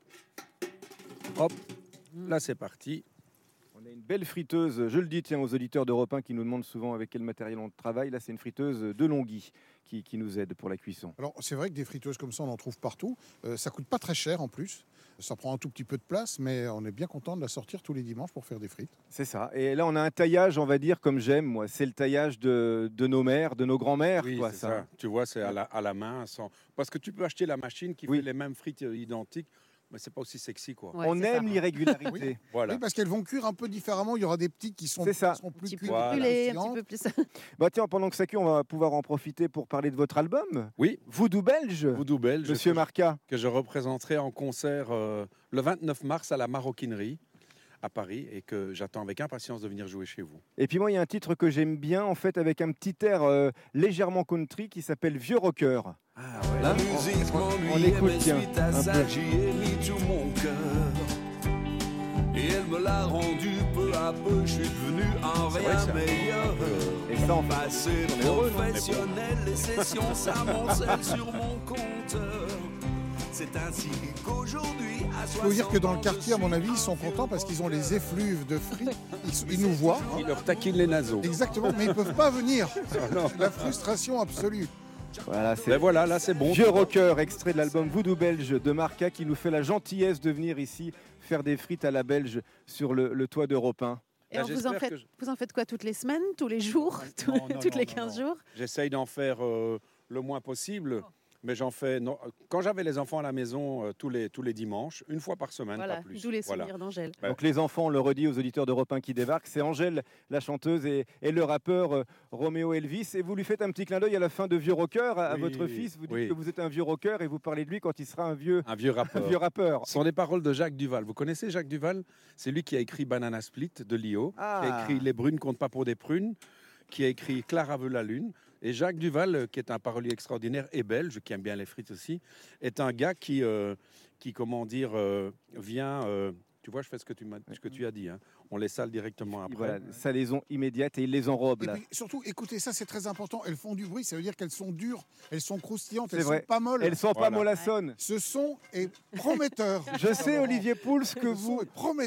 Hop, là c'est parti. On a une belle friteuse, je le dis tiens aux auditeurs d'Europe 1 qui nous demandent souvent avec quel matériel on travaille. Là c'est une friteuse de Longhi qui nous aide pour la cuisson. Alors c'est vrai que des friteuses comme ça on en trouve partout. Ça coûte pas très cher en plus. Ça prend un tout petit peu de place, mais on est bien content de la sortir tous les dimanches pour faire des frites. C'est ça. Et là on a un taillage, on va dire comme j'aime moi. C'est le taillage de nos mères, de nos grands-mères. Oui, quoi, c'est ça. Tu vois, c'est à la main. Parce que tu peux acheter la machine qui fait les mêmes frites identiques. Mais c'est pas aussi sexy, quoi. Ouais, on aime l'irrégularité. Oui. Voilà. Oui, parce qu'elles vont cuire un peu différemment. Il y aura des petites qui seront plus cuites. Un petit peu plus. Bah tiens, pendant que ça cuit, on va pouvoir en profiter pour parler de votre album. Oui. Voodoo Belge. Voodoo Belge. Monsieur Marca. Que je représenterai en concert le 29 mars à la Maroquinerie à Paris et que j'attends avec impatience de venir jouer chez vous. Et puis moi, il y a un titre que j'aime bien, en fait, avec un petit air légèrement country qui s'appelle Vieux Rocker. Ah ouais. Là, on écoute, tiens, un peu. J'y ai mis tout mon cœur et elle me l'a rendu peu à peu. Je suis devenu un rien meilleur. Et ça, en passé professionnel, les sessions s'amoncellent sur mon compteur. C'est ainsi qu'aujourd'hui, à 60 Il faut dire que dans le quartier, à mon avis, ils sont contents parce qu'ils ont les effluves de frites. Ils nous voient. Hein. Ils leur taquinent les naseaux. Exactement, mais ils ne peuvent pas venir. La frustration absolue. Voilà, là c'est bon. Vieux Rocker, extrait de l'album Voodoo Belge de Marca qui nous fait la gentillesse de venir ici faire des frites à la belge sur le toit d'Europe 1. Et alors, vous en faites quoi toutes les semaines, tous les jours, toutes les 15 jours? J'essaye d'en faire le moins possible. Mais j'en fais. Non, quand j'avais les enfants à la maison tous les dimanches, 1 fois par semaine, voilà, pas plus. D'où les souvenirs d'Angèle. Donc les enfants, on le redit aux auditeurs d'Europe 1 qui débarquent, c'est Angèle, la chanteuse, et le rappeur Roméo Elvis. Et vous lui faites un petit clin d'œil à la fin de Vieux Rocker à votre fils. Vous dites que vous êtes un vieux rocker et vous parlez de lui quand il sera un vieux rappeur. Ce sont des paroles de Jacques Duval. Vous connaissez Jacques Duval? C'est lui qui a écrit Banana Split de Lio, qui a écrit Les brunes comptent pas pour des prunes, qui a écrit Clara veut la lune. Et Jacques Duval, qui est un parolier extraordinaire et belge, qui aime bien les frites aussi, est un gars qui comment dire, vient... tu vois, je fais ce que tu as dit. Hein. On les sale directement après. Voilà, salaison immédiate et ils les enrobent. Et là. puis, surtout, écoutez, ça c'est très important. Elles font du bruit, ça veut dire qu'elles sont dures, elles sont croustillantes, elles sont pas molles. Elles sont pas mollassonnes. Ce son est prometteur. Je sais, Olivier Pouls, que vous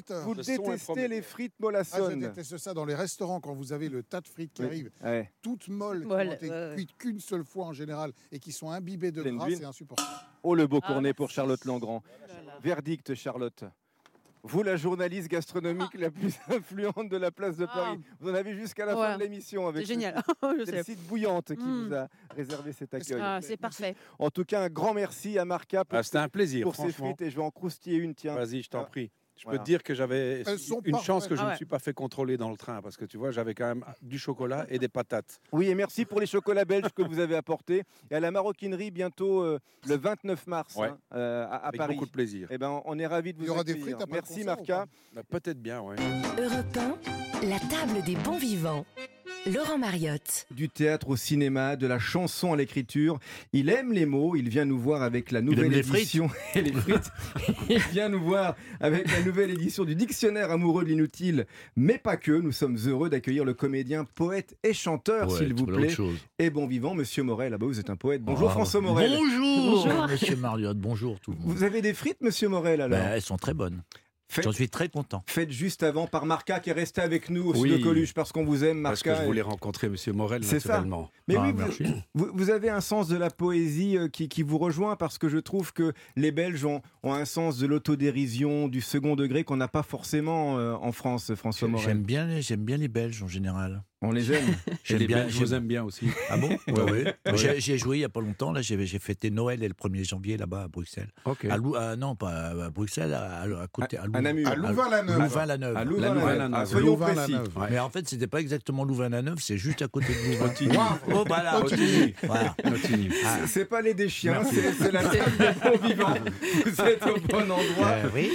détestez les frites mollassonnes. Je déteste ça dans les restaurants quand vous avez le tas de frites qui arrivent, toutes molles, qui Molle, n'ont été cuites qu'une seule fois en général et qui sont imbibées de gras, c'est insupportable. Oh, le beau cornet pour Charlotte Langrand. Verdict, Charlotte. Vous, la journaliste gastronomique la plus influente de la place de Paris. Vous en avez jusqu'à la fin de l'émission. C'est génial. C'est le site Bouillante qui vous a réservé cet accueil. C'est parfait. En tout cas, un grand merci à Marca c'était un plaisir, pour ces frites. Et je vais en croustiller une, tiens. Vas-y, je t'en prie. Je peux te dire que j'avais une chance que je Ah ne ouais. suis pas fait contrôler dans le train parce que tu vois, j'avais quand même du chocolat et des patates. Oui, et merci pour les chocolats belges que vous avez apportés. Et à la maroquinerie, bientôt le 29 mars Ouais. à Avec Paris. beaucoup de plaisir. Eh ben, on est ravis de vous Il y aura des accueillir. frites après le Merci concert, Marca. Peut-être bien, oui. Europe 1, la table des bons vivants. Laurent Mariotte. Du théâtre au cinéma, de la chanson à l'écriture. Il aime les mots. Il vient nous voir avec la nouvelle aime les édition. Et les frites. Il vient nous voir avec la nouvelle édition du dictionnaire amoureux de l'inutile. Mais pas que. Nous sommes heureux d'accueillir le comédien, poète et chanteur, Poète, s'il vous voilà plaît. autre chose. Et bon vivant, Monsieur Morel. Là-bas, vous êtes un poète. Bonjour Bravo. François Morel. Bonjour, Monsieur Mariotte. Bonjour tout le monde. Vous avez des frites, Monsieur Morel, alors Elles sont très bonnes. J'en suis très content. Faites juste avant par Marca qui est resté avec nous au Oui. Studio Coluche parce qu'on vous aime, Parce Marca. que je voulais rencontrer Monsieur Morel, C'est ça. naturellement. Mais oui, merci. vous avez un sens de la poésie qui vous rejoint parce que je trouve que les Belges ont un sens de l'autodérision, du second degré qu'on n'a pas forcément en France, François Morel. J'aime bien les Belges en général. On les aime. Et les Belges, je vous aime bien aussi. Ah bon? Ouais, ouais. J'y ai joué il n'y a pas longtemps. Là, j'ai fêté Noël et le 1er janvier là-bas à Bruxelles. Ok. Non, pas à Bruxelles, à côté. À Namur. À Louvain-la-Neuve. Louvain-la-Neuve. À Louvain-la-Neuve. Ah, Soyons Louvain-la-Neuve. précis. Mais en fait, c'était pas exactement Louvain-la-Neuve, c'est juste à côté de Louvain. Otigny. Oh, voilà, Otigny. Voilà. Otigny. C'est pas les des chiens, Merci. c'est la table des bons vivants. Vous êtes au bon endroit. Oui.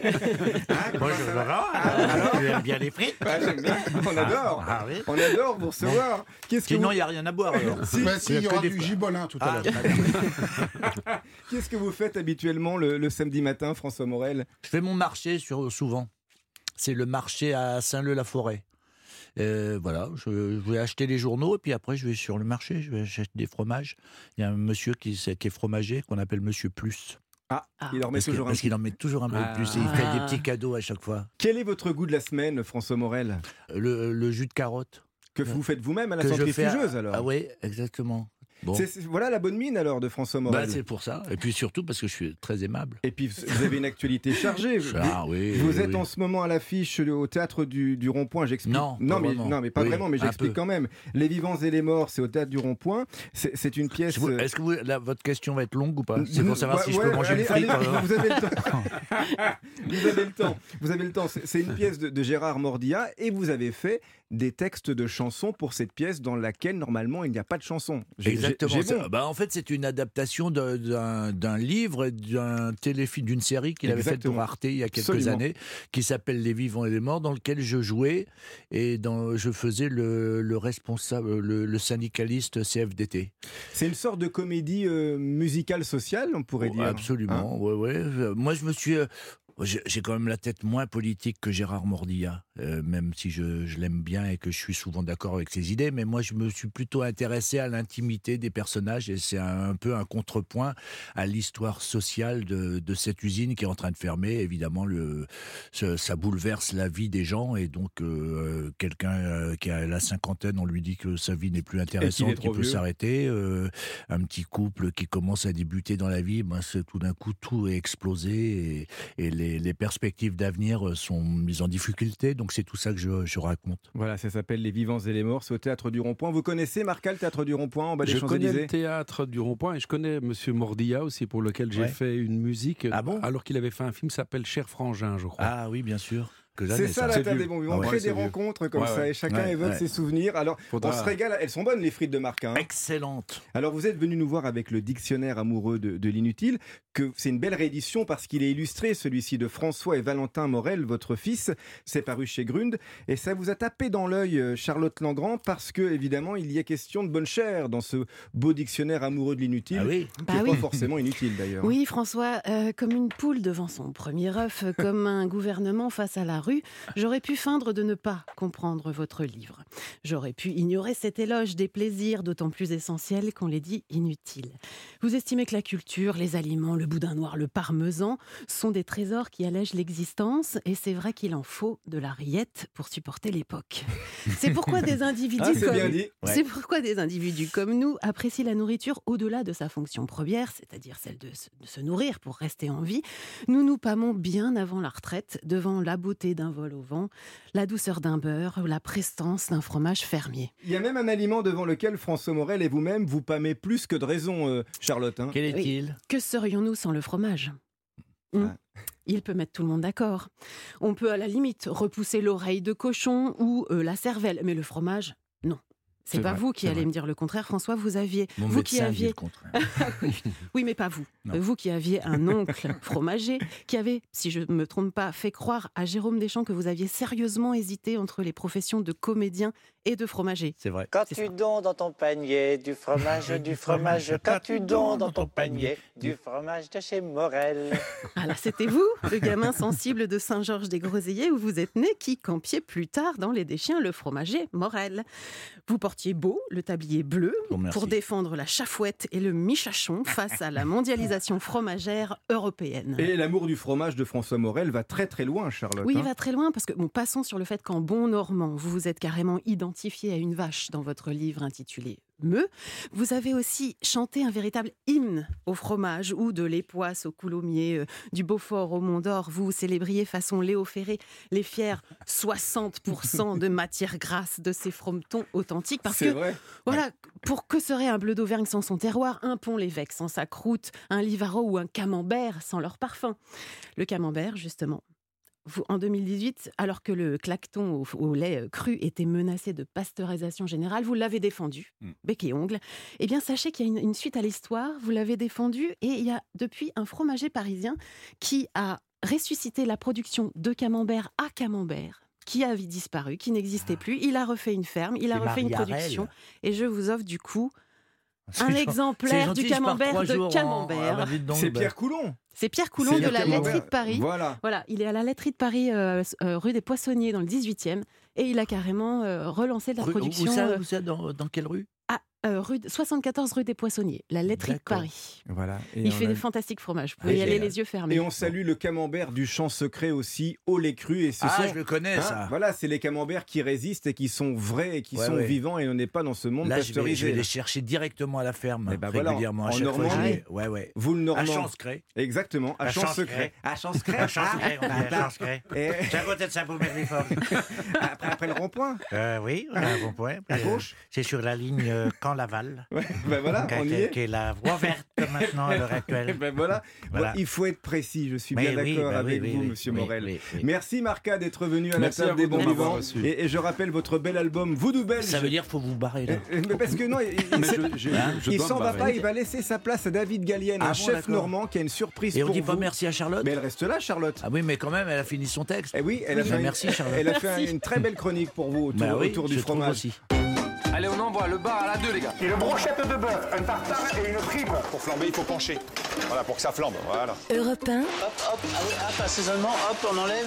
Bonjour Laurent. Tu aimes bien les frites? Ah, j'aime bien. On adore. Ah oui. On adore vous recevoir. Qu'est-ce que Sinon, il vous... n'y a rien à boire alors. Bah, si, il y que aura des du fois. gibolin tout à Ah, l'heure. très bien. Qu'est-ce que vous faites habituellement le samedi matin, François Morel? Je fais mon marché souvent. C'est le marché à Saint-Leu-la-Forêt. Voilà, je vais acheter les journaux et puis après je vais sur le marché, je vais acheter des fromages. Il y a un monsieur qui est fromager qu'on appelle Monsieur Plus. Ah, il en met toujours un Parce petit. qu'il en met toujours un peu de plus et il fait des petits cadeaux à chaque fois. Quel est votre goût de la semaine, François Morel? Le jus de carotte. Que vous faites vous-même à la Que je fais centrifugeuse alors? Ah oui, exactement. Bon. Voilà la bonne mine alors de François Morel. C'est pour ça. Et puis surtout parce que je suis très aimable. Et puis vous avez une actualité chargée. Vous êtes en ce moment à l'affiche au théâtre du Rond-Point. J'explique. Non, mais pas vraiment. Mais j'explique peu. quand même. Les vivants et les morts, c'est au théâtre du Rond-Point. C'est une pièce. Est-ce que votre question va être longue ou pas? C'est pour savoir si je peux manger une frite. Vous avez le temps. Vous avez le temps. C'est une pièce de Gérard Mordia et vous avez fait des textes de chansons pour cette pièce dans laquelle normalement il n'y a pas de chansons. Exactement. Bon. En fait, c'est une adaptation d'un livre, d'un téléfilm, d'une série qu'il avait faite pour Arte il y a quelques années, qui s'appelle Les Vivants et les Morts, dans lequel je jouais et je faisais le responsable, le syndicaliste CFDT. C'est une sorte de comédie musicale sociale, on pourrait dire. Absolument. Ouais. Moi, je me suis. J'ai quand même la tête moins politique que Gérard Mordia, même si je l'aime bien et que je suis souvent d'accord avec ses idées, mais moi je me suis plutôt intéressé à l'intimité des personnages et c'est un peu un contrepoint à l'histoire sociale de cette usine qui est en train de fermer. Évidemment, ça bouleverse la vie des gens et donc quelqu'un qui a la cinquantaine, on lui dit que sa vie n'est plus intéressante, qu'il peut s'arrêter. Un petit couple qui commence à débuter dans la vie, tout d'un coup tout est explosé et les perspectives d'avenir sont mises en difficulté, donc c'est tout ça que je raconte. Voilà, ça s'appelle Les Vivants et les Morts, c'est au Théâtre du Rond-Point. Vous connaissez, Marca, le Théâtre du Rond-Point en bas des Champs-Élysées? Je connais le Théâtre du Rond-Point et je connais Monsieur Mordia aussi, pour lequel j'ai fait une musique, alors qu'il avait fait un film qui s'appelle Cher Frangin, je crois. Ah oui, bien sûr. C'est ça la table des bons vivants. On crée des rencontres comme ça et chacun évoque ses souvenirs. Alors, on se régale. Elles sont bonnes, les frites de Marc. Excellentes. Alors, vous êtes venu nous voir avec le dictionnaire amoureux de l'inutile, que c'est une belle réédition parce qu'il est illustré, celui-ci de François et Valentin Morel, votre fils. C'est paru chez Grund. Et ça vous a tapé dans l'œil, Charlotte Langrand, parce que, évidemment, il y a question de bonne chère dans ce beau dictionnaire amoureux de l'inutile. Ah oui. Qui n'est pas forcément inutile, d'ailleurs. Oui, François, comme une poule devant son premier œuf, comme un gouvernement face à la rue, j'aurais pu feindre de ne pas comprendre votre livre. J'aurais pu ignorer cet éloge des plaisirs d'autant plus essentiels qu'on les dit inutiles. Vous estimez que la culture, les aliments, le boudin noir, le parmesan sont des trésors qui allègent l'existence et c'est vrai qu'il en faut de la rillette pour supporter l'époque. C'est pourquoi des individus c'est pourquoi des individus comme nous apprécient la nourriture au-delà de sa fonction première, c'est-à-dire celle de se nourrir pour rester en vie. Nous nous pâmons bien avant la retraite devant la beauté d'un vol au vent, la douceur d'un beurre ou la prestance d'un fromage fermier. Il y a même un aliment devant lequel François Morel et vous-même vous pâmez plus que de raison, Charlotte. Quel est-il ? Que serions-nous sans le fromage ? Il peut mettre tout le monde d'accord. On peut à la limite repousser l'oreille de cochon ou la cervelle, mais le fromage, non. C'est pas vrai, vous qui c'est allez vrai. me dire le contraire, François. Vous aviez, Mon vous qui médecin dit aviez, le contraire. oui, mais pas vous. Non. Vous qui aviez un oncle fromager qui avait, si je ne me trompe pas, fait croire à Jérôme Deschamps que vous aviez sérieusement hésité entre les professions de comédien et de fromager. C'est vrai. Qu'as-tu donc dans ton panier du fromage, qu'as-tu donc dans ton panier du fromage de chez Morel. Ah là, c'était vous, le gamin sensible de Saint-Georges-des-Groseilliers où vous êtes né, qui campiez plus tard dans Les Deschiens le fromager Morel. Vous portiez beau, le tablier bleu, pour défendre la chafouette et le michachon face à la mondialisation fromagère européenne. Et l'amour du fromage de François Morel va très très loin, Charlotte. Oui, il va très loin, parce que, bon, passons sur le fait qu'en bon normand, vous vous êtes carrément identifié à une vache dans votre livre intitulé Meux. Vous avez aussi chanté un véritable hymne au fromage, ou de l'Époisse au Coulommiers, du Beaufort au Mont d'Or. Vous célébriez façon Léo Ferré les fiers 60% de matière grasse de ces frometons authentiques. Parce que, vrai. voilà, pour que serait un bleu d'Auvergne sans son terroir, un Pont-l'Évêque sans sa croûte, un Livaro ou un Camembert sans leur parfum. Le Camembert, justement. En 2018, alors que le claqueton au lait cru était menacé de pasteurisation générale, vous l'avez défendu, bec et ongle. Eh bien, sachez qu'il y a une suite à l'histoire, vous l'avez défendu, et il y a depuis un fromager parisien qui a ressuscité la production de Camembert à Camembert, qui avait disparu, qui n'existait plus. Il a refait une ferme, il a refait une production, et je vous offre du coup un exemplaire du Camembert de Camembert. C'est Pierre Coulon. C'est Pierre Coulon de la laiterie de Paris. Voilà, il est à la laiterie de Paris, rue des Poissonniers, dans le 18e. Et il a carrément relancé la production. Où ça, dans quelle rue? 74 rue des Poissonniers, la laiterie de Paris. Voilà. Il fait des fantastiques fromages. Vous pouvez y aller les yeux fermés. Et on salue le camembert du Champ Secret aussi, au lait cru. Et je le connais, ça. Voilà, c'est les camemberts qui résistent et qui sont vrais et qui sont vivants, et on n'est pas dans ce monde pasteurisé. Je vais les chercher directement à la ferme, régulièrement. En Normandie. Vous le Normand. À Champ-Secret. Exactement, à Champ-Secret. À Champ-Secret. À Champ-Secret, on dit à Champ-Secret. C'est à côté de Saint-Paul-Merlifort. Après le rond-point. Oui, le rond-point. À gauche. C'est sur la ligne Caen-Laval. Voilà, on y est. Qui est la voie verte maintenant à l'heure actuelle. Voilà. Bon, il faut être précis, je suis bien d'accord avec vous, monsieur Morel. Merci Marca d'être venu à la table des bons vivants. Et je rappelle votre bel album Voodoo Belge. Ça veut dire qu'il faut vous barrer là. Mais parce que non, il s'en va pas, il va laisser sa place à David Gallienne, un chef normand qui a une surprise pour vous. Et on dit pas merci à Charlotte? Mais elle reste là, Charlotte. Ah oui, mais quand même, elle a fini son texte. Eh oui, elle a fait merci Charlotte. Elle a fait une très belle chronique pour vous autour du fromage aussi. Allez, on envoie le bar à la 2, les gars. Et une brochette de bœuf, un tartare et une tripe. Pour flamber, il faut pencher. Voilà, pour que ça flambe, voilà. Europe 1. Hop, assaisonnement, hop, on enlève.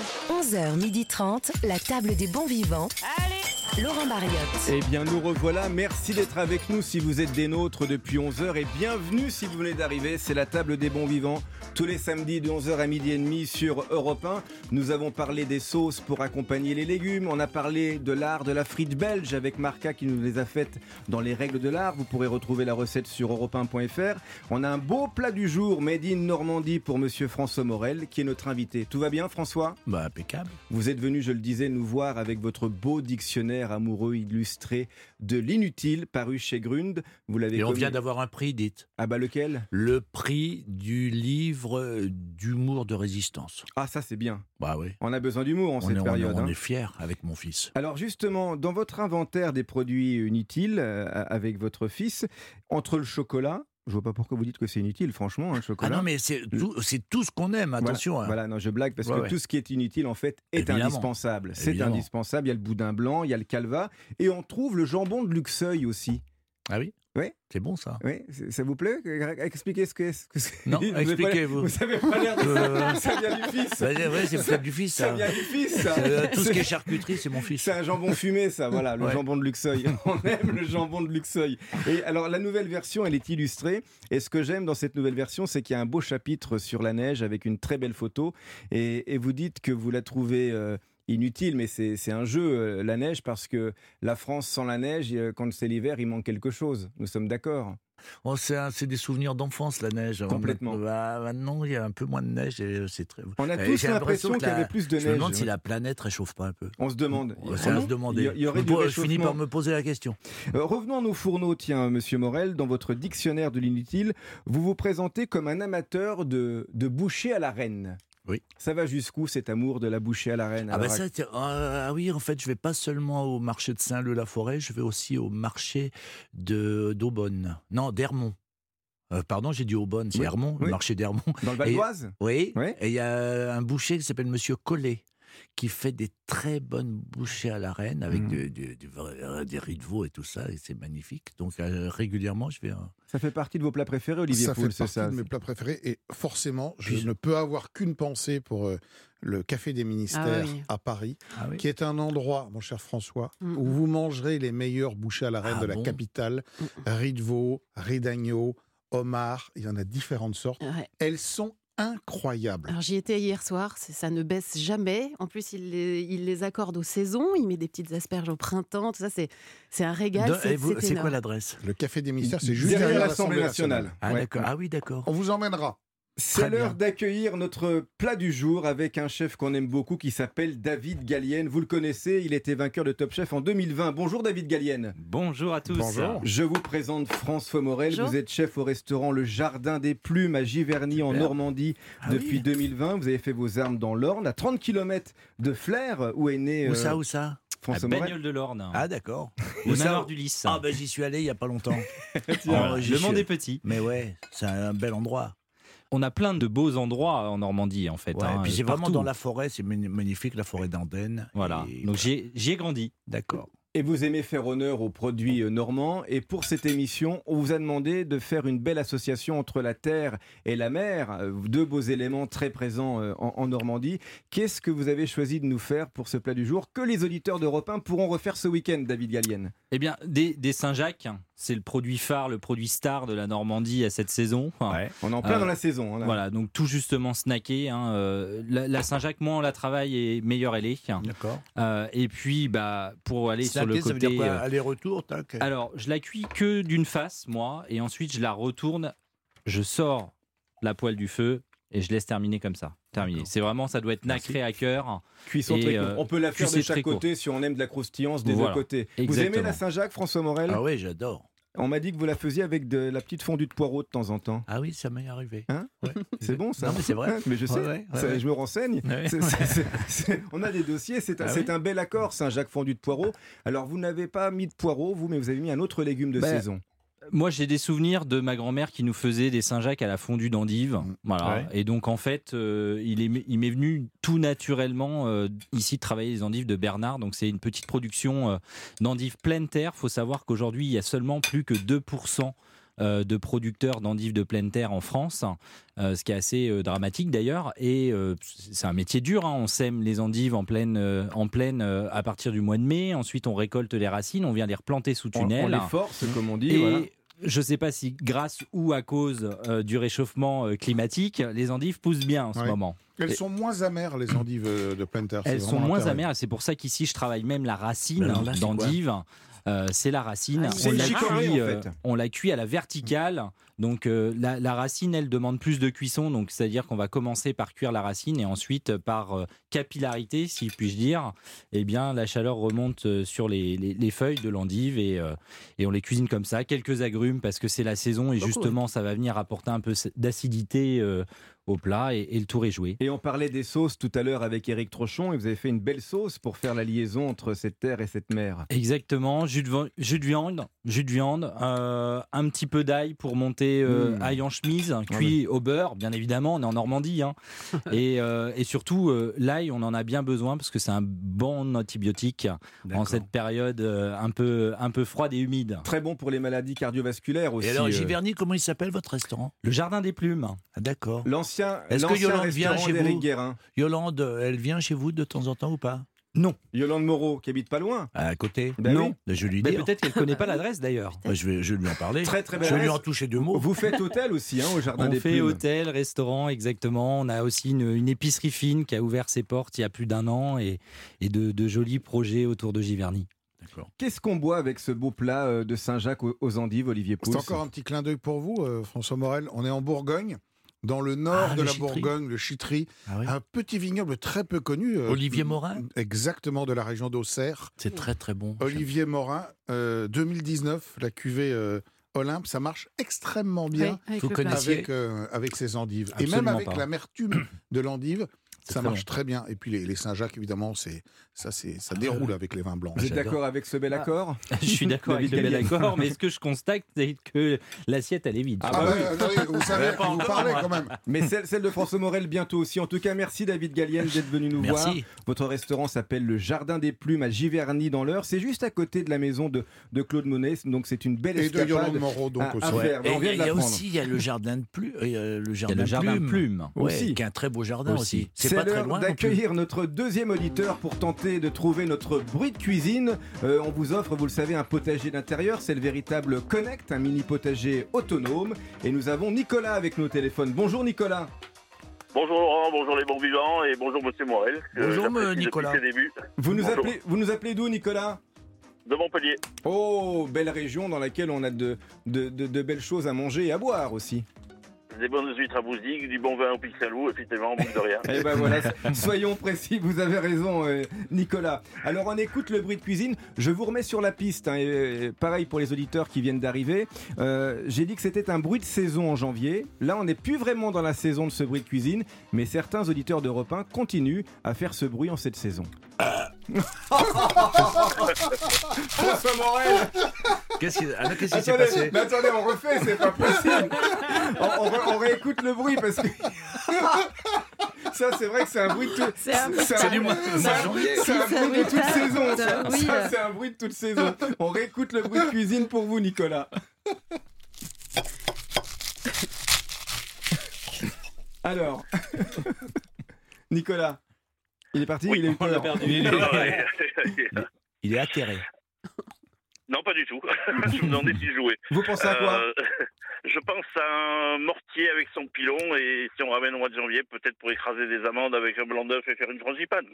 11h30, la table des bons vivants. Allez, Laurent Mariotte. Eh bien, nous revoilà. Merci d'être avec nous si vous êtes des nôtres depuis 11h. Et bienvenue si vous venez d'arriver. C'est la table des bons vivants. Tous les samedis de 11h à midi et demi sur Europe 1. Nous avons parlé des sauces pour accompagner les légumes. On a parlé de l'art de la frite belge avec Marca qui nous les a faites dans les règles de l'art. Vous pourrez retrouver la recette sur europe1.fr. On a un beau plat du jour made in Normandie pour monsieur François Morel qui est notre invité. Tout va bien, François? Impeccable. Vous êtes venu, je le disais, nous voir avec votre beau dictionnaire amoureux illustré de l'inutile paru chez Grund. Vous l'avez on vient d'avoir un prix, dites. Ah bah lequel? Le prix du livre d'humour de résistance. Ah ça c'est bien. Bah oui. On a besoin d'humour en cette période. On est fiers avec mon fils. Alors justement, dans votre inventaire des produits inutiles avec votre fils, entre le chocolat, je vois pas pourquoi vous dites que c'est inutile, franchement, un chocolat. Ah non, mais c'est tout ce qu'on aime, attention. Voilà, non, je blague parce que tout ce qui est inutile, en fait, est indispensable. C'est indispensable. Il y a le boudin blanc, il y a le calva, et on trouve le jambon de Luxeuil aussi. Ah oui? Oui. C'est bon ça. Oui, ça vous plaît? Expliquez ce que c'est. Non, expliquez-vous. Vous savez pas l'air de ça. Ça vient du fils. C'est peut-être du fils. Ça vient du fils. Ça. Tout ce qui est charcuterie, c'est mon fils. C'est un jambon fumé, ça. Voilà, le jambon de Luxeuil. On aime le jambon de Luxeuil. Et alors, la nouvelle version, elle est illustrée. Et ce que j'aime dans cette nouvelle version, c'est qu'il y a un beau chapitre sur la neige avec une très belle photo. Et vous dites que vous la trouvez inutile, mais c'est un jeu, la neige, parce que la France sans la neige, quand c'est l'hiver, il manque quelque chose. Nous sommes d'accord. C'est des souvenirs d'enfance, la neige. Complètement. Maintenant, il y a un peu moins de neige et c'est très. On a tous l'impression qu'il y avait plus de neige. Je me demande si la planète réchauffe pas un peu. On se demande. C'est à se demander. Je finis par me poser la question. Revenons à nos fourneaux, tiens, monsieur Morel. Dans votre dictionnaire de l'inutile, vous vous présentez comme un amateur de bouchées à la reine. Oui. Ça va jusqu'où cet amour de la bouchée à la reine? Oui, en fait, je vais pas seulement au marché de Saint-Leu-la-Forêt, je vais aussi au marché d'Aubonne. Non, d'Hermont. Pardon, j'ai dit Aubonne, c'est Hermont, le marché d'Hermont. Dans le Val d'Oise? Oui. Et il y a un boucher qui s'appelle Monsieur Collet, qui fait des très bonnes bouchées à la reine avec des riz de veau et tout ça, et c'est magnifique. Donc régulièrement, je vais. Ça fait partie de vos plats préférés, Olivier Pouls, c'est ça? Ça fait partie de mes plats préférés, et forcément, je ne peux avoir qu'une pensée pour le Café des Ministères à Paris, qui est un endroit, mon cher François, où vous mangerez les meilleures bouchées à la reine de la capitale. Riz de veau, riz d'agneau, homard, il y en a différentes sortes. Elles sont incroyables. Alors j'y étais hier soir, ça ne baisse jamais. En plus, il les accorde aux saisons. Il met des petites asperges au printemps. Tout ça, c'est un régal. C'est quoi l'adresse? Le Café des Ministères, c'est juste derrière l'Assemblée nationale. D'accord. Ah oui, d'accord. On vous emmènera. C'est l'heure d'accueillir notre plat du jour avec un chef qu'on aime beaucoup qui s'appelle David Gallienne. Vous le connaissez, il était vainqueur de Top Chef en 2020. Bonjour David Gallienne. Bonjour à tous. Bonjour. Je vous présente François Morel. Bonjour. Vous êtes chef au restaurant Le Jardin des Plumes à Giverny en Normandie depuis 2020. Vous avez fait vos armes dans l'Orne, à 30 km de Flers, où est né... Où ça François Morel. Bagnoles de l'Orne. Ah d'accord. Le manoir du Lys. Ah ben j'y suis allé il n'y a pas longtemps. Le monde est petit. Mais ouais, c'est un bel endroit. On a plein de beaux endroits en Normandie, en fait. Ouais, et puis c'est vraiment dans la forêt, c'est magnifique, la forêt d'Andenne. Voilà, donc j'y ai grandi. D'accord. Et vous aimez faire honneur aux produits normands. Et pour cette émission, on vous a demandé de faire une belle association entre la terre et la mer. Deux beaux éléments très présents en Normandie. Qu'est-ce que vous avez choisi de nous faire pour ce plat du jour que les auditeurs d'Europe 1 pourront refaire ce week-end, David Gallienne? Eh bien, des Saint-Jacques. C'est le produit phare, le produit star de la Normandie à cette saison. Ouais, on est en plein dans la saison. Là. Voilà, donc tout justement snacké. La Saint-Jacques, moins on la travaille et meilleure elle est. D'accord. Et puis, pour aller sur le côté... Ça veut dire quoi? Aller-retour Alors, je la cuis que d'une face, moi, et ensuite je la retourne, je sors la poêle du feu et je laisse terminer comme ça. Terminé. C'est vraiment, ça doit être nacré à cœur. Cuisson très courte. On peut la faire de chaque côté si on aime de la croustillance des deux côtés. Exactement. Vous aimez la Saint-Jacques, François Morel? Ah oui, j'adore. On m'a dit que vous la faisiez avec de la petite fondue de poireaux de temps en temps. Ah oui, ça m'est arrivé. Hein? C'est bon ça? Non mais c'est vrai. Mais je sais, je me renseigne. On a des dossiers, c'est un bel accord, Saint-Jacques fondue de poireaux. Alors vous n'avez pas mis de poireaux, vous, mais vous avez mis un autre légume de saison. Moi, j'ai des souvenirs de ma grand-mère qui nous faisait des Saint-Jacques à la fondue d'endive. Voilà. Ouais. Et donc, en fait, il m'est venu tout naturellement ici de travailler les endives de Bernard. Donc, c'est une petite production d'endives pleine terre. Il faut savoir qu'aujourd'hui, il y a seulement plus que 2% de producteurs d'endives de pleine terre en France, ce qui est assez dramatique d'ailleurs. Et c'est un métier dur, hein. On sème les endives en pleine à partir du mois de mai. Ensuite, on récolte les racines, on vient les replanter sous tunnel. On les force, comme on dit. Et voilà. Je ne sais pas si grâce ou à cause du réchauffement climatique, les endives poussent bien en ce moment. Elles sont moins amères, les endives de pleine terre. Elles sont moins amères, et c'est pour ça qu'ici, je travaille même la racine d'endive. C'est la racine. On la cuit à la verticale. Donc la racine, elle demande plus de cuisson. Donc c'est-à-dire qu'on va commencer par cuire la racine et ensuite par capillarité, si puis-je dire, eh bien la chaleur remonte sur les feuilles de l'endive et on les cuisine comme ça. Quelques agrumes parce que c'est la saison et justement ça va venir apporter un peu d'acidité au plat et le tour est joué. Et on parlait des sauces tout à l'heure avec Éric Trochon et vous avez fait une belle sauce pour faire la liaison entre cette terre et cette mer. Exactement, jus de viande, un petit peu d'ail pour monter ail en chemise, cuit au beurre, bien évidemment, on est en Normandie. Hein. et surtout, l'ail, on en a bien besoin parce que c'est un bon antibiotique en cette période un peu froide et humide. Très bon pour les maladies cardiovasculaires aussi. Et alors, Giverny, comment il s'appelle votre restaurant? Le Jardin des Plumes. Ah, d'accord. Est-ce que Yolande vient chez vous? Yolande, elle vient chez vous de temps en temps ou pas? Non. Yolande Moreau, qui habite pas loin. À côté? Non. Oui. Je lui dis. Peut-être qu'elle connaît pas l'adresse d'ailleurs. Je vais lui en parler. Très très belle. Je vais lui en toucher 2 mots. Vous faites hôtel aussi, hein, au Jardin des Plumes. On fait hôtel, restaurant, exactement. On a aussi une épicerie fine qui a ouvert ses portes il y a plus d'1 an et de jolis projets autour de Giverny. Qu'est-ce qu'on boit avec ce beau plat de Saint-Jacques aux endives, Olivier Pouls? C'est encore un petit clin d'œil pour vous, François Morel. On est en Bourgogne. Dans le nord de la Bourgogne, le Chittery, un petit vignoble très peu connu. Olivier Morin. Exactement, de la région d'Auxerre. C'est très très bon. Olivier Morin, 2019, la cuvée Olympe, ça marche extrêmement bien avec ces endives. Absolument. Et même avec pas. l'amertume de l'endive, ça très marche bon. très bien. Et puis les Saint-Jacques, évidemment, ça déroule avec les vins blancs. Vous êtes d'accord avec ce bel accord? Je suis d'accord avec le bel accord, mais ce que je constate, c'est que l'assiette, elle est vide. Vous savez, vous parlez quand même. Mais celle de François Morel bientôt aussi. En tout cas, merci David Gallienne d'être venu nous voir. Votre restaurant s'appelle le Jardin des Plumes à Giverny dans l'Eure. C'est juste à côté de la maison de Claude Monet. Donc c'est une belle escapade. Et de Yolande Moreau donc aussi. Faire. Et il y a aussi le jardin de Plume. Le jardin de Plume. Aussi. Qui est un très beau jardin aussi. C'est pas très l'heure loin. d'accueillir notre deuxième auditeur pour tenter de trouver notre bruit de cuisine. On vous offre, vous le savez, un potager d'intérieur. C'est le véritable Connect, un mini potager autonome. Et nous avons Nicolas avec nos téléphones. Bonjour Nicolas. Bonjour Laurent, bonjour les bons vivants et bonjour Monsieur Morel. Bonjour Nicolas. Vous nous appelez d'où Nicolas? De Montpellier. Oh, belle région dans laquelle on a de belles choses à manger et à boire aussi. Des bonnes huîtres à Bouzigues, du bon vin au Pixalou, effectivement, on manque de rien. Et ben voilà, soyons précis, vous avez raison Nicolas. Alors on écoute le bruit de cuisine, je vous remets sur la piste, et pareil pour les auditeurs qui viennent d'arriver. J'ai dit que c'était un bruit de saison en janvier, là on n'est plus vraiment dans la saison de ce bruit de cuisine, mais certains auditeurs d'Europe 1 continuent à faire ce bruit en cette saison. François Morel. Qu'est-ce qui s'est passé? Mais attendez, on refait, c'est pas possible. On réécoute le bruit parce que ça, c'est vrai que c'est un bruit de c'est un bruit de toute saison. Ça, c'est un bruit de toute saison. On réécoute le bruit de cuisine pour vous, Nicolas. Alors, Nicolas. Il est parti, oui, il est on l'a perdu. Il est atterré. Non, pas du tout. Je me demandais si je jouais. Vous pensez à quoi? Je pense à un mortier avec son pilon et si on ramène au mois de janvier, peut-être pour écraser des amandes avec un blanc d'œuf et faire une frangipane.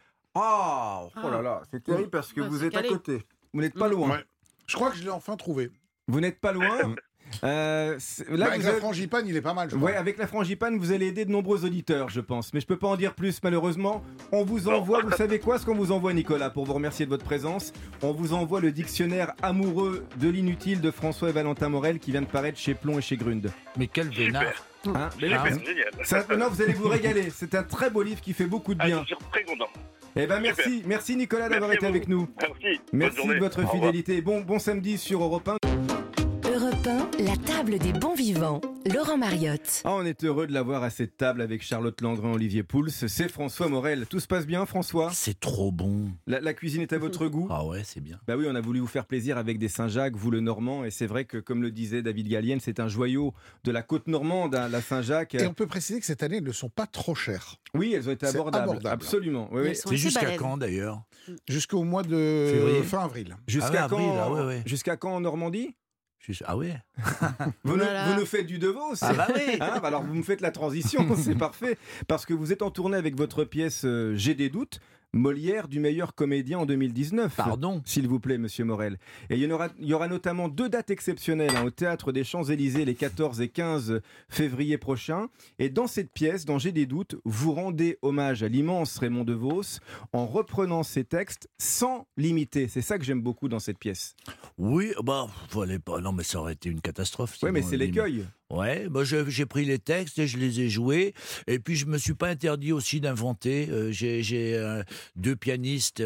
Oh là là, c'est terrible parce que vous êtes à côté. Vous n'êtes pas loin. Ouais. Je crois que je l'ai enfin trouvé. Vous n'êtes pas loin. Là, avec la frangipane, il est pas mal. Ouais, avec la frangipane, vous allez aider de nombreux auditeurs, je pense. Mais je peux pas en dire plus, malheureusement. On vous envoie, vous savez quoi, ce qu'on vous envoie, Nicolas, pour vous remercier de votre présence. On vous envoie le dictionnaire amoureux de l'inutile de François et Valentin Morel qui vient de paraître chez Plon et chez Grund. Mais quel vénard. Génial. Non, vous allez vous régaler. C'est un très beau livre qui fait beaucoup de bien. Je suis très content. Eh ben merci Nicolas d'avoir été avec nous. Merci de votre fidélité. Bon samedi sur Europe 1. Europe 1, la table des bons vivants. Laurent Mariotte. On est heureux de l'avoir à cette table avec Charlotte Landrin, Olivier Pouls. C'est François Morel. Tout se passe bien, François? C'est trop bon. La cuisine est à votre goût? Ah ouais, c'est bien. Bah oui, on a voulu vous faire plaisir avec des Saint-Jacques, vous le Normand. Et c'est vrai que, comme le disait David Gallienne, c'est un joyau de la côte normande, la Saint-Jacques. Et on peut préciser que cette année, elles ne sont pas trop chères. Oui, elles ont été abordables. Absolument. Oui. C'est jusqu'à quand d'ailleurs? Jusqu'au mois de fin avril. Jusqu'à quand en Normandie? Ah ouais. Vous nous faites du De Vos. Ah bah oui. Alors vous me faites la transition, c'est parfait. Parce que vous êtes en tournée avec votre pièce J'ai des doutes, Molière du meilleur comédien en 2019. Pardon. S'il vous plaît, monsieur Morel. Et il y aura notamment 2 dates exceptionnelles au Théâtre des Champs-Élysées les 14 et 15 février prochains. Et dans cette pièce, dans J'ai des doutes, vous rendez hommage à l'immense Raymond DeVos en reprenant ses textes sans l'imiter. C'est ça que j'aime beaucoup dans cette pièce. Oui, fallait pas. Non, mais ça aurait été une catastrophe. Oui, mais c'est l'écueil. Ouais, j'ai pris les textes et je les ai joués. Et puis je me suis pas interdit aussi d'inventer. J'ai 2 pianistes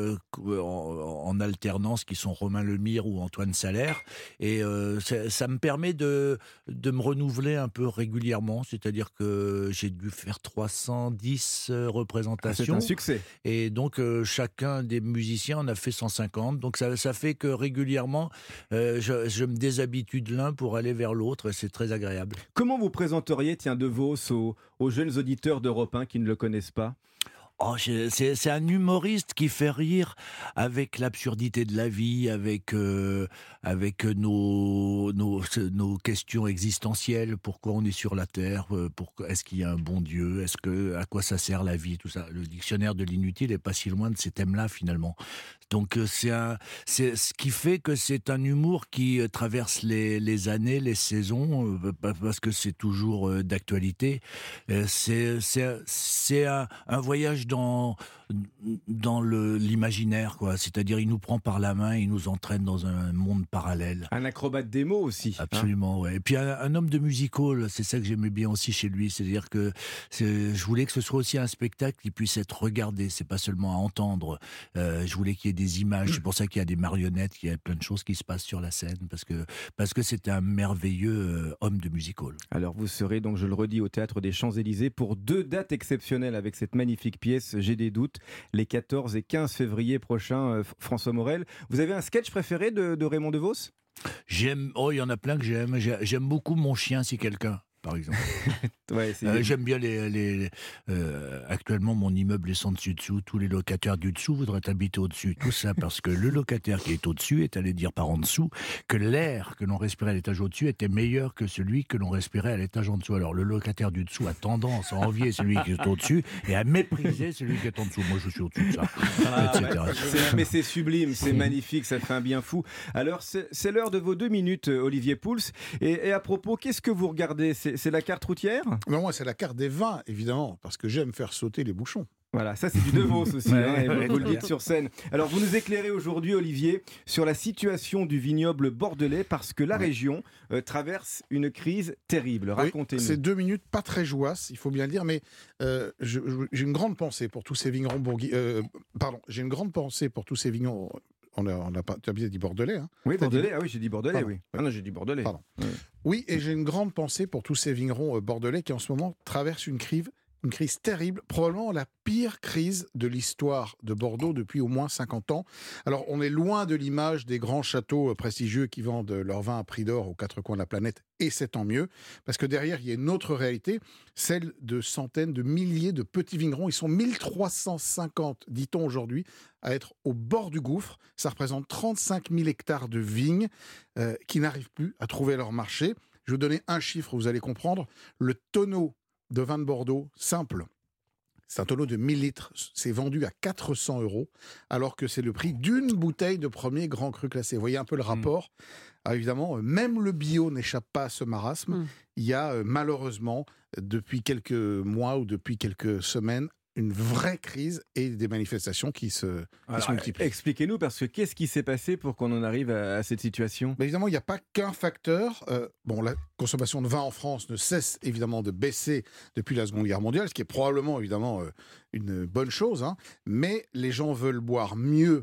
en alternance qui sont Romain Lemire ou Antoine Salaire. Et ça me permet de me renouveler un peu régulièrement. C'est-à-dire que j'ai dû faire 310 représentations. C'est un succès. Et donc chacun des musiciens en a fait 150. Donc ça fait que régulièrement, je me déshabitue de l'un pour aller vers l'autre. Et c'est très agréable. Comment vous présenteriez DeVos aux jeunes auditeurs d'Europe 1 qui ne le connaissent pas? C'est un humoriste qui fait rire avec l'absurdité de la vie, avec nos questions existentielles. Pourquoi on est sur la Terre? Est-ce qu'il y a un bon Dieu? À quoi ça sert la vie? Tout ça. Le dictionnaire de l'inutile n'est pas si loin de ces thèmes-là finalement. Donc c'est ce qui fait que c'est un humour qui traverse les années, les saisons, parce que c'est toujours d'actualité. C'est un voyage dans l'imaginaire, quoi. C'est-à-dire, il nous prend par la main, il nous entraîne dans un monde parallèle. Un acrobate des mots aussi. Absolument, ouais. Et puis un homme de musical, c'est ça que j'aimais bien aussi chez lui. C'est-à-dire que je voulais que ce soit aussi un spectacle qui puisse être regardé, c'est pas seulement à entendre. Je voulais qu'il y ait des images. C'est pour ça qu'il y a des marionnettes, qu'il y a plein de choses qui se passent sur la scène, parce que c'est un merveilleux homme de musical. Alors vous serez donc, je le redis, au Théâtre des Champs-Élysées pour 2 dates exceptionnelles avec cette magnifique pièce J'ai des doutes, les 14 et 15 février prochains. François Morel, vous avez un sketch préféré de Raymond DeVos ? Il y en a plein que j'aime. J'aime beaucoup Mon chien, si quelqu'un, par exemple. Ouais, j'aime bien actuellement mon immeuble est sans dessus-dessous, tous les locataires du dessous voudraient habiter au-dessus, tout ça parce que le locataire qui est au-dessus est allé dire par en dessous que l'air que l'on respirait à l'étage au-dessus était meilleur que celui que l'on respirait à l'étage en dessous. Alors le locataire du dessous a tendance à envier celui qui est au-dessus et à mépriser celui qui est en dessous. Moi je suis au-dessus de ça, etc. Mais c'est sublime, c'est magnifique, ça fait un bien fou. Alors c'est l'heure de vos 2 minutes, Olivier Pouls. Et à propos, qu'est-ce que vous regardez ? C'est la carte routière ? Non, moi, c'est la carte des vins, évidemment, parce que j'aime faire sauter les bouchons. Voilà, ça c'est du DeVos aussi, et vous le dites sur scène. Alors vous nous éclairez aujourd'hui, Olivier, sur la situation du vignoble bordelais, parce que la région traverse une crise terrible. Racontez-nous. C'est 2 minutes pas très joyeuses, il faut bien le dire, mais j'ai une grande pensée pour tous ces vignerons j'ai une grande pensée pour tous ces vignerons. Tu as bien dit bordelais, hein ? Oui, bordelais. Ah oui, j'ai dit bordelais, oui. Ah non, j'ai dit bordelais. Pardon. Oui, et j'ai une grande pensée pour tous ces vignerons bordelais qui en ce moment traversent une crise terrible, probablement la pire crise de l'histoire de Bordeaux depuis au moins 50 ans. Alors, on est loin de l'image des grands châteaux prestigieux qui vendent leur vin à prix d'or aux 4 coins de la planète, et c'est tant mieux, parce que derrière, il y a une autre réalité, celle de centaines, de milliers de petits vignerons. Ils sont 1350, dit-on aujourd'hui, à être au bord du gouffre. Ça représente 35 000 hectares de vignes qui n'arrivent plus à trouver leur marché. Je vais vous donner un chiffre, vous allez comprendre. Le tonneau de vin de Bordeaux, simple, c'est un tonneau de 1000 litres, c'est vendu à 400 €, alors que c'est le prix d'une bouteille de premier grand cru classé. Vous voyez un peu le rapport. Alors évidemment, même le bio n'échappe pas à ce marasme. Il y a malheureusement, depuis quelques mois ou depuis quelques semaines, une vraie crise et des manifestations qui se multiplient. Expliquez-nous, parce que qu'est-ce qui s'est passé pour qu'on en arrive à cette situation ? Évidemment, il n'y a pas qu'un facteur. La consommation de vin en France ne cesse évidemment de baisser depuis la Seconde Guerre mondiale, ce qui est probablement évidemment une bonne chose, hein, mais les gens veulent boire mieux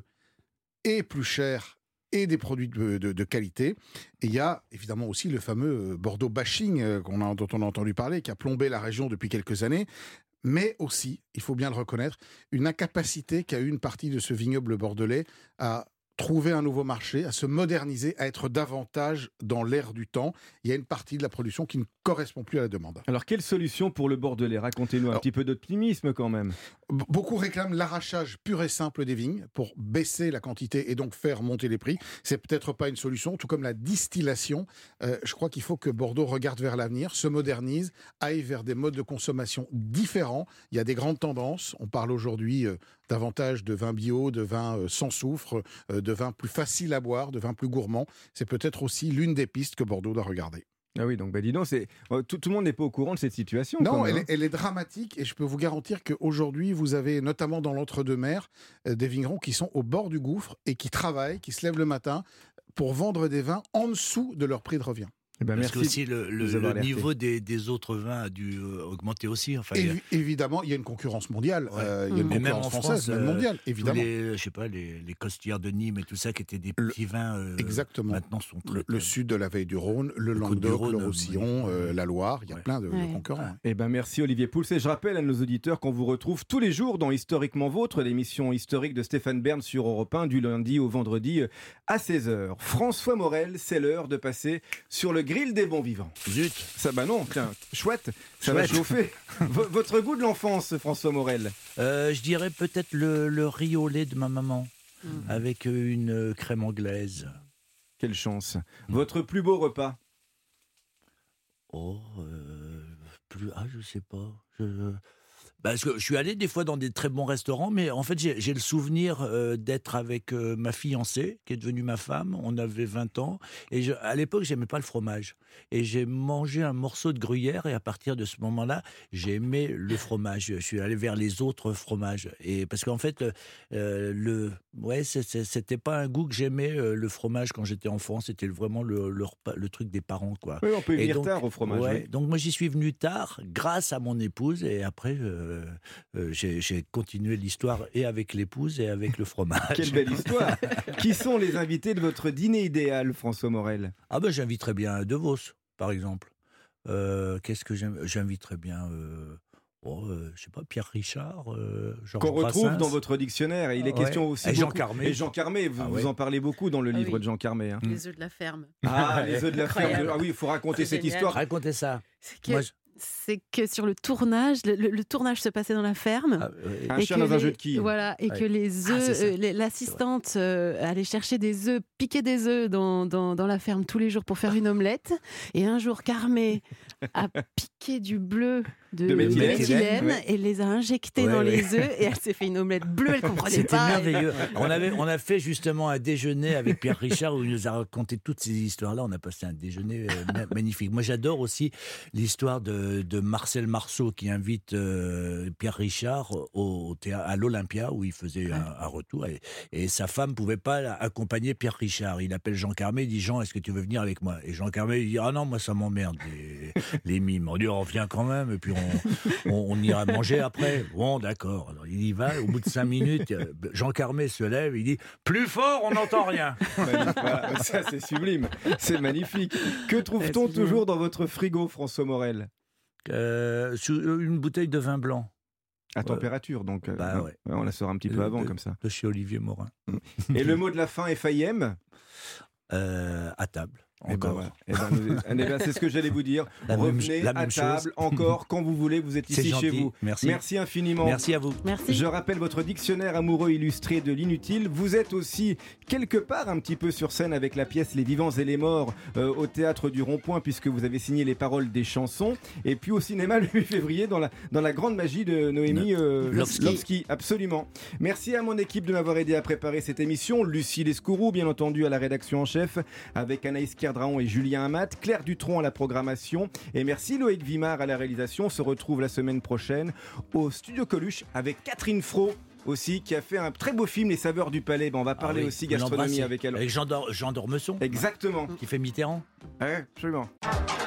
et plus cher et des produits de qualité. Et il y a évidemment aussi le fameux Bordeaux bashing dont on a entendu parler, qui a plombé la région depuis quelques années. Mais aussi, il faut bien le reconnaître, une incapacité qu'a eu une partie de ce vignoble bordelais à trouver un nouveau marché, à se moderniser, à être davantage dans l'air du temps. Il y a une partie de la production qui ne correspond plus à la demande. Alors, quelle solution pour le Bordelais ? Racontez-nous un petit peu d'optimisme quand même. Beaucoup réclament l'arrachage pur et simple des vignes pour baisser la quantité et donc faire monter les prix. C'est peut-être pas une solution, tout comme la distillation. Je crois qu'il faut que Bordeaux regarde vers l'avenir, se modernise, aille vers des modes de consommation différents. Il y a des grandes tendances. On parle aujourd'hui davantage de vin bio, de vin sans soufre, de vin plus facile à boire, de vin plus gourmand. C'est peut-être aussi l'une des pistes que Bordeaux doit regarder. Ah oui, donc dis donc, tout le monde n'est pas au courant de cette situation. Non, elle est dramatique, et je peux vous garantir qu'aujourd'hui, vous avez, notamment dans l'entre-deux-mers, des vignerons qui sont au bord du gouffre et qui travaillent, qui se lèvent le matin pour vendre des vins en dessous de leur prix de revient. Parce que aussi le niveau des autres vins a dû augmenter aussi. Enfin, évidemment, il y a une concurrence mondiale. Il y a une concurrence française, même mondiale, évidemment. Les Costillards de Nîmes et tout ça, qui étaient des petits vins, exactement. Maintenant sont le sud de la Veille du Rhône, le Languedoc, le Roussillon, la Loire, il y a plein de concurrents. Merci Olivier Pouls. Et je rappelle à nos auditeurs qu'on vous retrouve tous les jours dans Historiquement Vôtre, l'émission historique de Stéphane Bern sur Europe 1, du lundi au vendredi à 16h. François Morel, c'est l'heure de passer sur le grill des bons vivants. Zut. Ça, tiens, chouette, ça va chauffer. Votre goût de l'enfance, François Morel ? Je dirais peut-être le riz au lait de ma maman, avec une crème anglaise. Quelle chance. Votre plus beau repas ? Je sais pas. Parce que je suis allé des fois dans des très bons restaurants, mais en fait, j'ai le souvenir d'être avec ma fiancée, qui est devenue ma femme. On avait 20 ans. Et à l'époque, j'aimais pas le fromage. Et j'ai mangé un morceau de gruyère. Et à partir de ce moment-là, j'ai aimé le fromage. Je suis allé vers les autres fromages. Et parce qu'en fait, c'était pas un goût que j'aimais, le fromage, quand j'étais enfant. C'était vraiment le truc des parents, quoi. Oui, on peut y venir tard au fromage. Ouais, oui. donc moi, j'y suis venu tard, grâce à mon épouse. Et après, j'ai continué l'histoire et avec l'épouse et avec le fromage. Quelle belle histoire. Qui sont les invités de votre dîner idéal, François Morel? Ah ben, j'inviterais bien De Vos, par exemple. Qu'est-ce que j'inviterais bien je sais pas, Pierre Richard, Georges qu'on retrouve Brassens. dans votre dictionnaire. Et il est question aussi et Jean beaucoup... Carmé. Et Jean Carmé, vous en parlez beaucoup dans le livre de Jean Carmé. Hein. Les œufs de la ferme. Ah, les œufs de la ferme. Ah oui, il faut raconter cette histoire. Racontez ça. C'est que sur le tournage, le tournage se passait dans la ferme. Un chien dans un jeu de quilles. Voilà, et que les œufs, l'assistante allait chercher des œufs, piquer des œufs dans la ferme tous les jours pour faire une omelette. Et un jour, Carmé a piqué du bleu de méthylène et les a injectés dans les œufs. Et elle s'est fait une omelette bleue, elle comprenait pas. C'était merveilleux. On a fait justement un déjeuner avec Pierre Richard où il nous a raconté toutes ces histoires-là. On a passé un déjeuner magnifique. Moi, j'adore aussi l'histoire de Marcel Marceau qui invite Pierre Richard à l'Olympia où il faisait un retour et sa femme ne pouvait pas accompagner Pierre Richard. Il appelle Jean Carmé, il dit: Jean, est-ce que tu veux venir avec moi? Et Jean Carmé il dit: ah non, moi ça m'emmerde les mimes. On dit: on revient quand même et puis on ira manger après. Bon, d'accord. Alors il y va. Au bout de 5 minutes, Jean Carmé se lève, il dit: plus fort, on n'entend rien. Voilà, ça c'est sublime, c'est magnifique. Que trouve-t-on toujours dans votre frigo, François Morel? Une bouteille de vin blanc. À température, donc. On la sort un petit peu avant, comme ça. De chez Olivier Morin. Et le mot de la fin, FAIM? À table. Encore. C'est ce que j'allais vous dire. Revenez à table encore quand vous voulez. Vous êtes ici chez vous. Merci infiniment. Merci à vous. Merci. Je rappelle votre dictionnaire amoureux illustré de l'inutile. Vous êtes aussi quelque part un petit peu sur scène avec la pièce Les Vivants et les Morts au théâtre du Rond-Point, puisque vous avez signé les paroles des chansons. Et puis au cinéma le 8 février dans la grande magie de Noémie Lovski. Absolument. Merci à mon équipe de m'avoir aidé à préparer cette émission. Lucie Lescourou, bien entendu, à la rédaction en chef, avec Anaïs Kerdraon et Julien Amat, Claire Dutronc à la programmation, et merci Loïc Vimard à la réalisation. On se retrouve la semaine prochaine au Studio Coluche avec Catherine Fro aussi, qui a fait un très beau film Les Saveurs du Palais. On va parler aussi gastronomie avec elle. Avec Jean d'Ormesson. Exactement. Qui fait Mitterrand. Ouais, absolument.